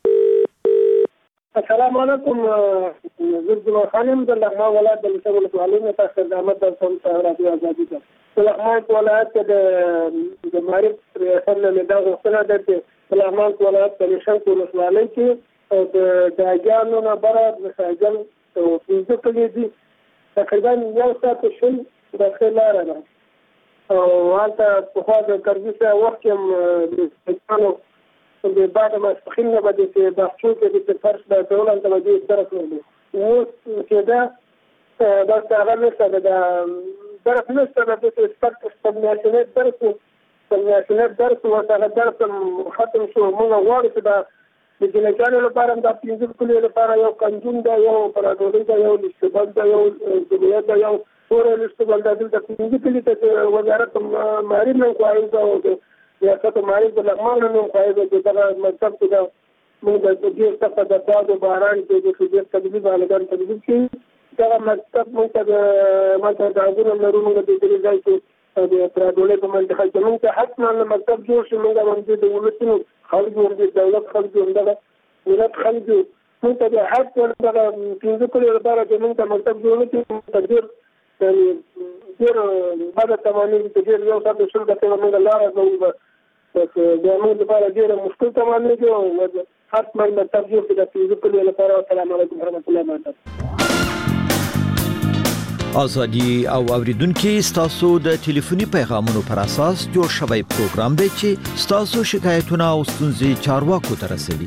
السلام علیکم. زه جمال خان یم د لغمان ولایت د لسه ولسوالۍ نه تاسو خدمت درکوم په رادیو ازادي ته. په لغمان ولایت کې د معارف ریاست نه دا غوښتنه ده چې په لغمان ولایت د لشنک ولسوالۍ کې او د داګیانو نه بره د ساجل او 15 کلي دي تقریبا 1 ساعت شل داخل لاره ده او هلته پخوا د کرزي سره وخت کې د پښتنو د بعد ما سخین نه بده چې بحثو کې د فرش د ټولن ته د طرف نه اوس چې دا څنګه نشته دا طرف نشته د سپک استمناسیونیت درس ورته درس ختم شو. موږ غواړو چې دا د جنګانو لپاره د 15 کلي لپاره یو قانون دا یو پرادولي دا یو لستبل دا یو جمهوریت دا یو ټول لستبل دا د 15 کلي ته وزارت معارف نه کوي او د ریاست معارف د لغمان نه کوي چې دا مطلب چې دا موږ د دې څخه د باد باران کې د دې تدبیر باندې تدبیر کې دا مطلب موږ د غوړو لرونو د دې ځای کې د پرادولې په منځ کې موږ ته حتما مطلب جوړ شي. موږ باندې د ولسونو خلکو د دولت خلکو دغه ولادت خلکو موږ ته د حق ورته 15 کلي لپاره چې موږ ته مطلب جوړ کړو تدبیر ډېر بعد تمامي تدبیر یو څه شول د موږ لاره نو د موږ لپاره ډېر مشکل تمامي دی. حتما مطلب جوړ کړو د 15 کلي لپاره. السلام علیکم ورحمۃ اللہ وبرکاتہ. ازادي او اوریدونکو ستاسو د ټلیفوني پیغامونو پر اساس جوړ شوی پروګرام دی چې ستاسو شکایتونه او ستونزې چارواکو ته رسوي.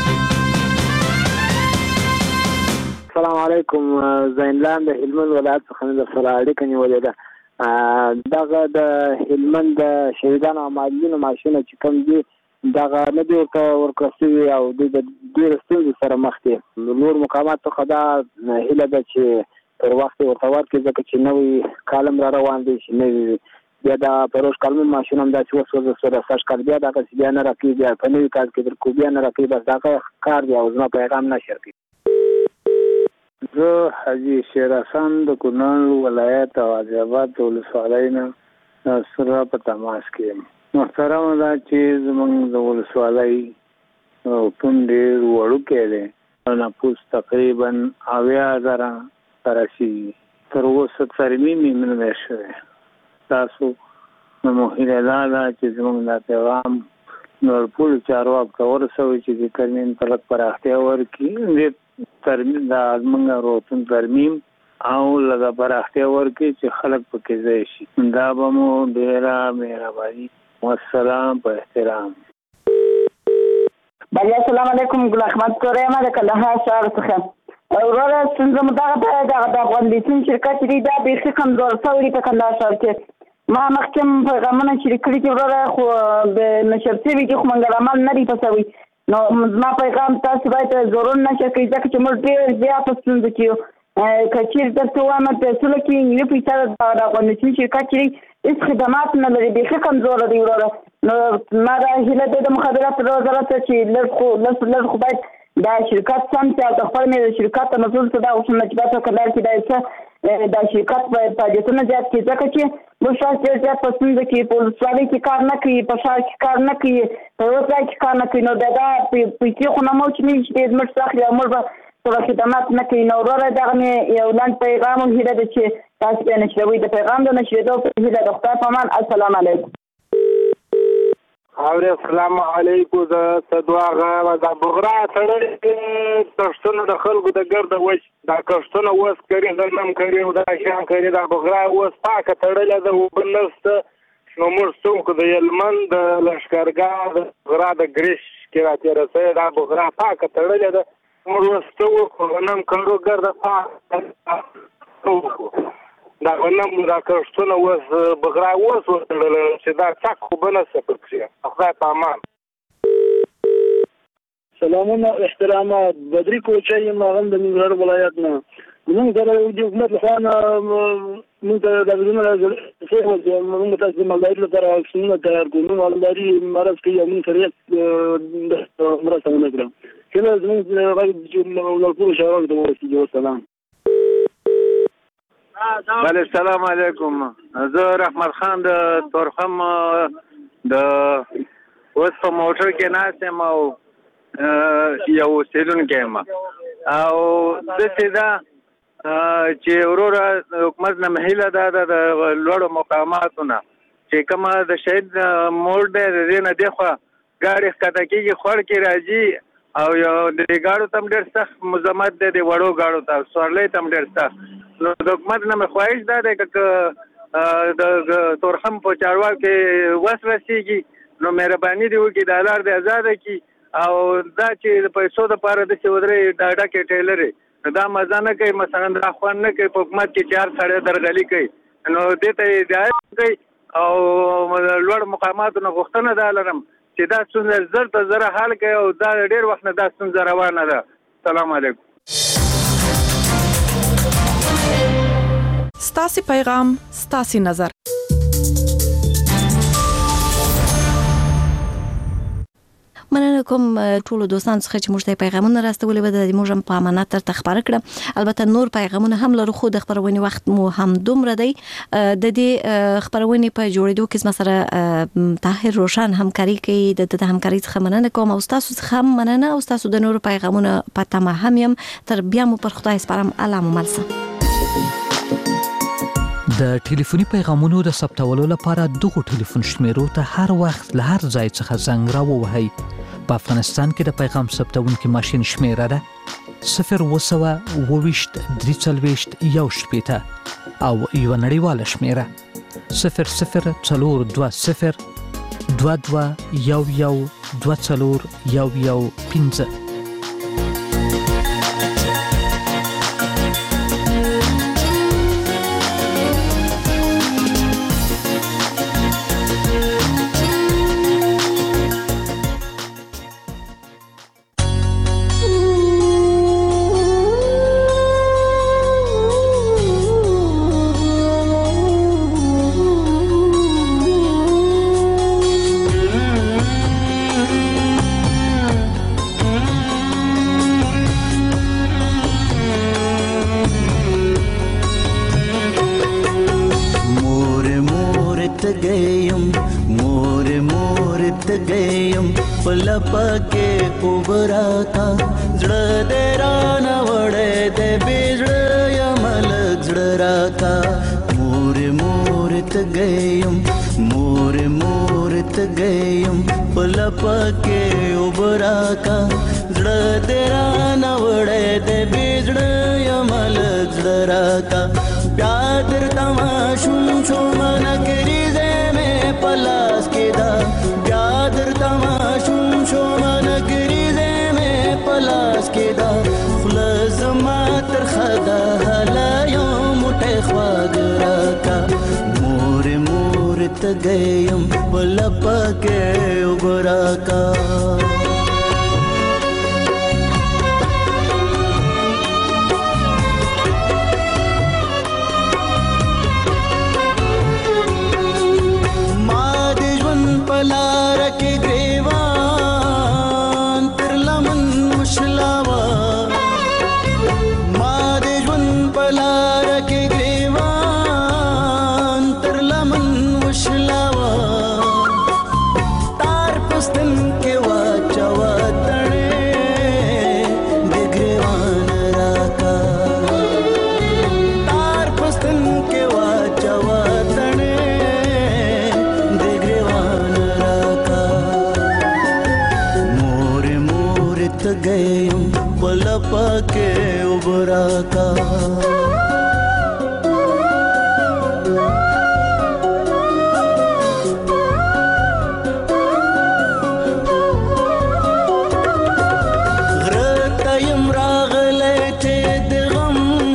السلام علیکم. زینلان د هلمند ولایت څخه د سره اړیکه نیولې ده. دغه د هلمند د شهیدانو او معلولینو معاشونه چې کوم دي دغه نه دی ورکړل شوي او د ډېرو ستونزو سره مخ دي. نور مقامات څخه دا هیله ده چې پر وخت ورته ورکړي، ځکه چې نوی کالم را روان دی چې نوي بیا د پروژ کالم معاشونه هم داسې وسوځه سږ کال بیا دغسې بیا نه راکوي، بیا په نوي کال کې درکو بیا نه راکوي. بس دغه کار دی او زما پیغام نشر کوي. زه حاجي شیر حسن د کونړ ولایت او آذربایجان د ولسوالۍ نه سره په تماس کې یم. محترمه ده چې زموږ د ولسوالۍ کوم ډېر وړوکی دی، نفوس تقریبا 80,000 رسیږي. تر اوسه ترمیم یې نه دی شوی. تاسو نو هیله دا ده چې زموږ دا پیغام نور ټولو چارواکو ته ورسوئ چې د ترمیم ته لږ پراختیا ورکړي. ترمیم د زموږ روغتون ترمیم او لږه پراختیا ورکړي چې خلک پکې ځای شي. دا به مو ډېره مهرباني. والسلام په احترام. بله السلام علیکم. ګل احمد کوری یم د کندهار ښار څخه. وروره ستونزه مو دغه ده، د افغان لیتیم شرکت چې دی دا بیخي کمزور شوی دی په کندهار ښار کې. ما مخکې هم پیغامونه شریک کړي دي وروره، خو نشر شوي دي خو منګل عمل نه دی په شوی. نو زما پیغام تاسو باید ضرور نشر کړئ، ځکه چې موږ ډېر زیات په ستونزو کې یو. که چېرې درته ووایم پیسو کې نیمه پیسه د افغان لیتیم شرکت چې دی هېڅ خدمات نه لري، بیخي کمزوره دی وروره. نو ما دا هیله دی د مخابراتو وزارت ته چې لږ خو باید دا شرکت سم چې او د خپل مې د شرکت ته مسؤل څه دا غوښتم چې په کندهار کې دا شرکت فعالیتونه زیات کړي، ځکه چې موږ شخص ډېر زیات په ستونزه کې په ولسوالۍ کې کار نه کوي، په ښار کې کار نه کوي، په یوه ځای کې کار نه کوي. نو دا پیسې خو نه موچ نه وي چې ډېر زموږ څخه اخلي او موږ به څه خدمات نه کوي. نو وروره دغه مې یو لنډ پیغام او هیله ده چې تاسو بیا نشروئ. د پیغام د نشرېدو په هیله د خدای په امان. السلام علیکم. السلام علیکم. زه صدواغه د بغرا تړلې کښتونه د خلکو د ګرده وچ دا کښتونه اوس کري غلمم کري او دا شیان کري. دا بغرا اوس پاکه تړلې ده اوبه نشته. نو موږ څوک د هلمند د لښکرګاه د بغرا د ګریش کې راتېره شوې دا بغرا پاکه تړلې ده. موږ اوس څه وکړو؟ غنم کرو ګرده پاکه دا غنم دا کښتونه اوس بغرا اوس وتړله چې دا څک خو به نه څه پکښې. خدای په امان. سلامونه احترامات. بدري کوچی یم، هغه د ننګرهار ولایت نه. زموږ سره د حکومت لخوا نه موږ ته دا بدلونه راځي چې موږ تاسو د مالدارۍ لپاره واکسینونه تیار کړو. موږ مالداري مرض کوي او موږ سره مرسته ونه کړو. کله زموږ غږ ټولو شهرونو ته ورسېږي. والسلام. بله السلام علیکم. زه رحمت خان د تورخم د اوس په موټر کې ناست یم او یو اوسېدونکی یم او داسې ده چې وروره حکومت نه هیله ده د لوړو مقاماتو نه چې کومه د شهید موړ دی د دې نه دېخوا ګاډي ښکته کېږي خوړ کې راځي او یو د ګاډو ته هم ډېر سخت مزاحمت دی، د وړو ګاډو ته سوارلۍ ته هم ډېر سخت. نو د حکومت نه مې خواهش دا دی که د تورخم په چارواکو کې وس رسېږي نو مهرباني دې وکړي دا لار دې ازاده کړي او دا چې د پیسو دپاره داسې ودرې ډاډکې ټیلرې دا مزه نه کوي، مثلا دا خوند نه کوي په حکومت کې چې هر سړی درغلي کوي. نو دې ته هدایت کوي او لوړ مقاماتو نه غوښتنه دا لرم چې دا ستونزه زر ته زره حل کوي او دا ډېر وخت نه دا ستونزه روانه ده. سلام علیکم. ستاسې پیغام ستاسې نظر. مننه کوم ټولو دوستانو څخه چې موږ ته پیغامونه راستولي به د موږ په امانت ترته خبره کړه. البته نور پیغامونه هم لرو خو د خبرونې وخت مو هم دومره دی. د دې خبرونې په جوړېدو کې زما سره طاهر روشن همکاري کوي. د همکاري څخه مننه کوم او تاسو څخه هم مننه او تاسو د نور پیغامونه په تمه هم يم. تر بیا مو پر خدای سپارم. الله مو ملسه. د ټلیفوني پیغامونو د ثبتولو لپاره دغه ټلیفون شمیرو ته هر وخت له هر ځای څخه زنګ راووهئ. په افغانستان کې د پیغام ثبتونکي ماشین شمیره ده 020 23 340 1 شپېته. او یو نړیواله شمیره 0042 22 11 24 पके उबराता जड़ दे राना वड़े दे बिजड़ यमल जड़राता मोरे मोरत गयम पके उबराता जड़ दे राना वड़े दे बिजड़ यमल जड़राता प्यादर तमाशुम छो मन करी जे में पलास केदा प्यादर तमाशुम छो मन करी जे में पलास केदा खलज मातर खदा हला यौम उठे ख्वागराका मोरे मोरत गयम पके उबराका पलार के ग्रेवान तिरलमन मुशलावा मादेजवन पलार के ग्रेवान तिरलमन मुशलावा तार पुस्तन के वाचवा तणे दिग्रेवान राका तार पुस्तन के वाचवा तणे गयम पके उबराका घरतयम रागले थे दगम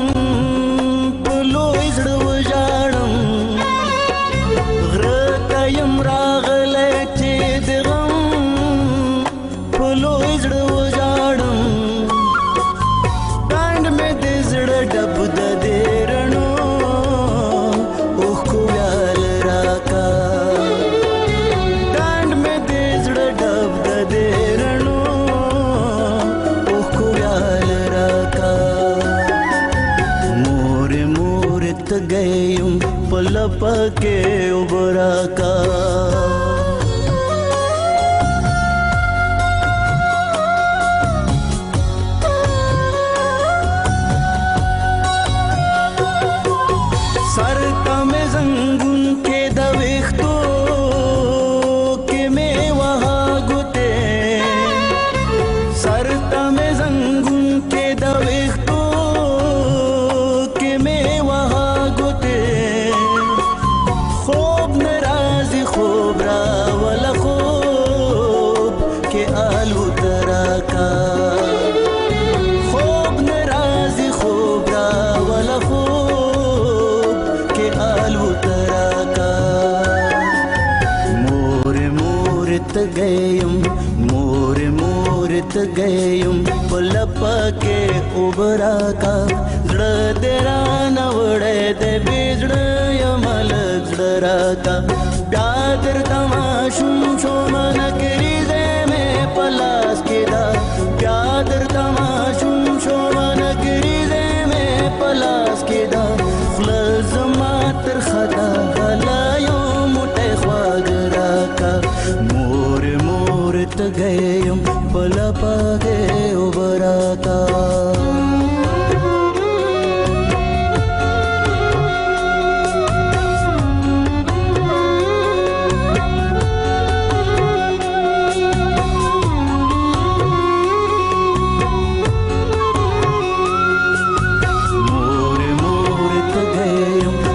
पुलो इजड़ वजाड़म घरतयम रागले थे दगम पुलो इजड़ डब देरणो ओखो व्याल राका डांड में देजड़ डब देरणो ओखो व्याल राका मोरे मोरत गयम पके उबराका गयम पके उबराका जड़ दे राना वड़े दे बिजड़ यमल जड़राका प्यादर तमाशुम छो मन करी जे में पलास केदा प्यादर तमाशुम छो मन करी जे में पलास केदा खलज मातर खदा हला यौम उठे ख्वागराका मोरे मोरत गयम पके उबराका मोरे मोरत गयम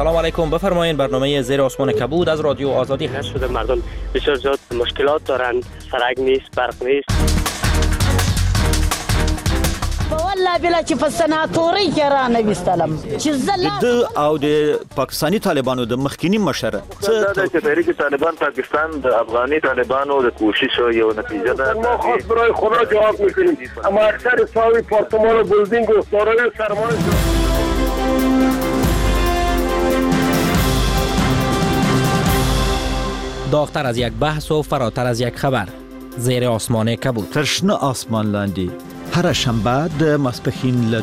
سلام علیکم. بفرمایید. برنامه زیر آسمان کبود از رادیو آزادی هست. شده مردم بسیار زیاد مشکلات دارن، سرک نیست، برق نیست. والله بلا چې په سناتوري کې را نه وستلم چې د او د پاکستانی طالبانو د مخکینی مشر څه د تحریک طالبان پاکستان د افغاني طالبانو د کوشش یو نتیجه ده. ما خاص برای خدا جواب میکنیم اما اکثر ساوی پارتمان بلدینگ و سارای سرمان داغتر از یک بحث و فراتر از یک خبر. زیر آسمان کبود. ترشنه آسمان لاندی هر شنبه د ماسپښین له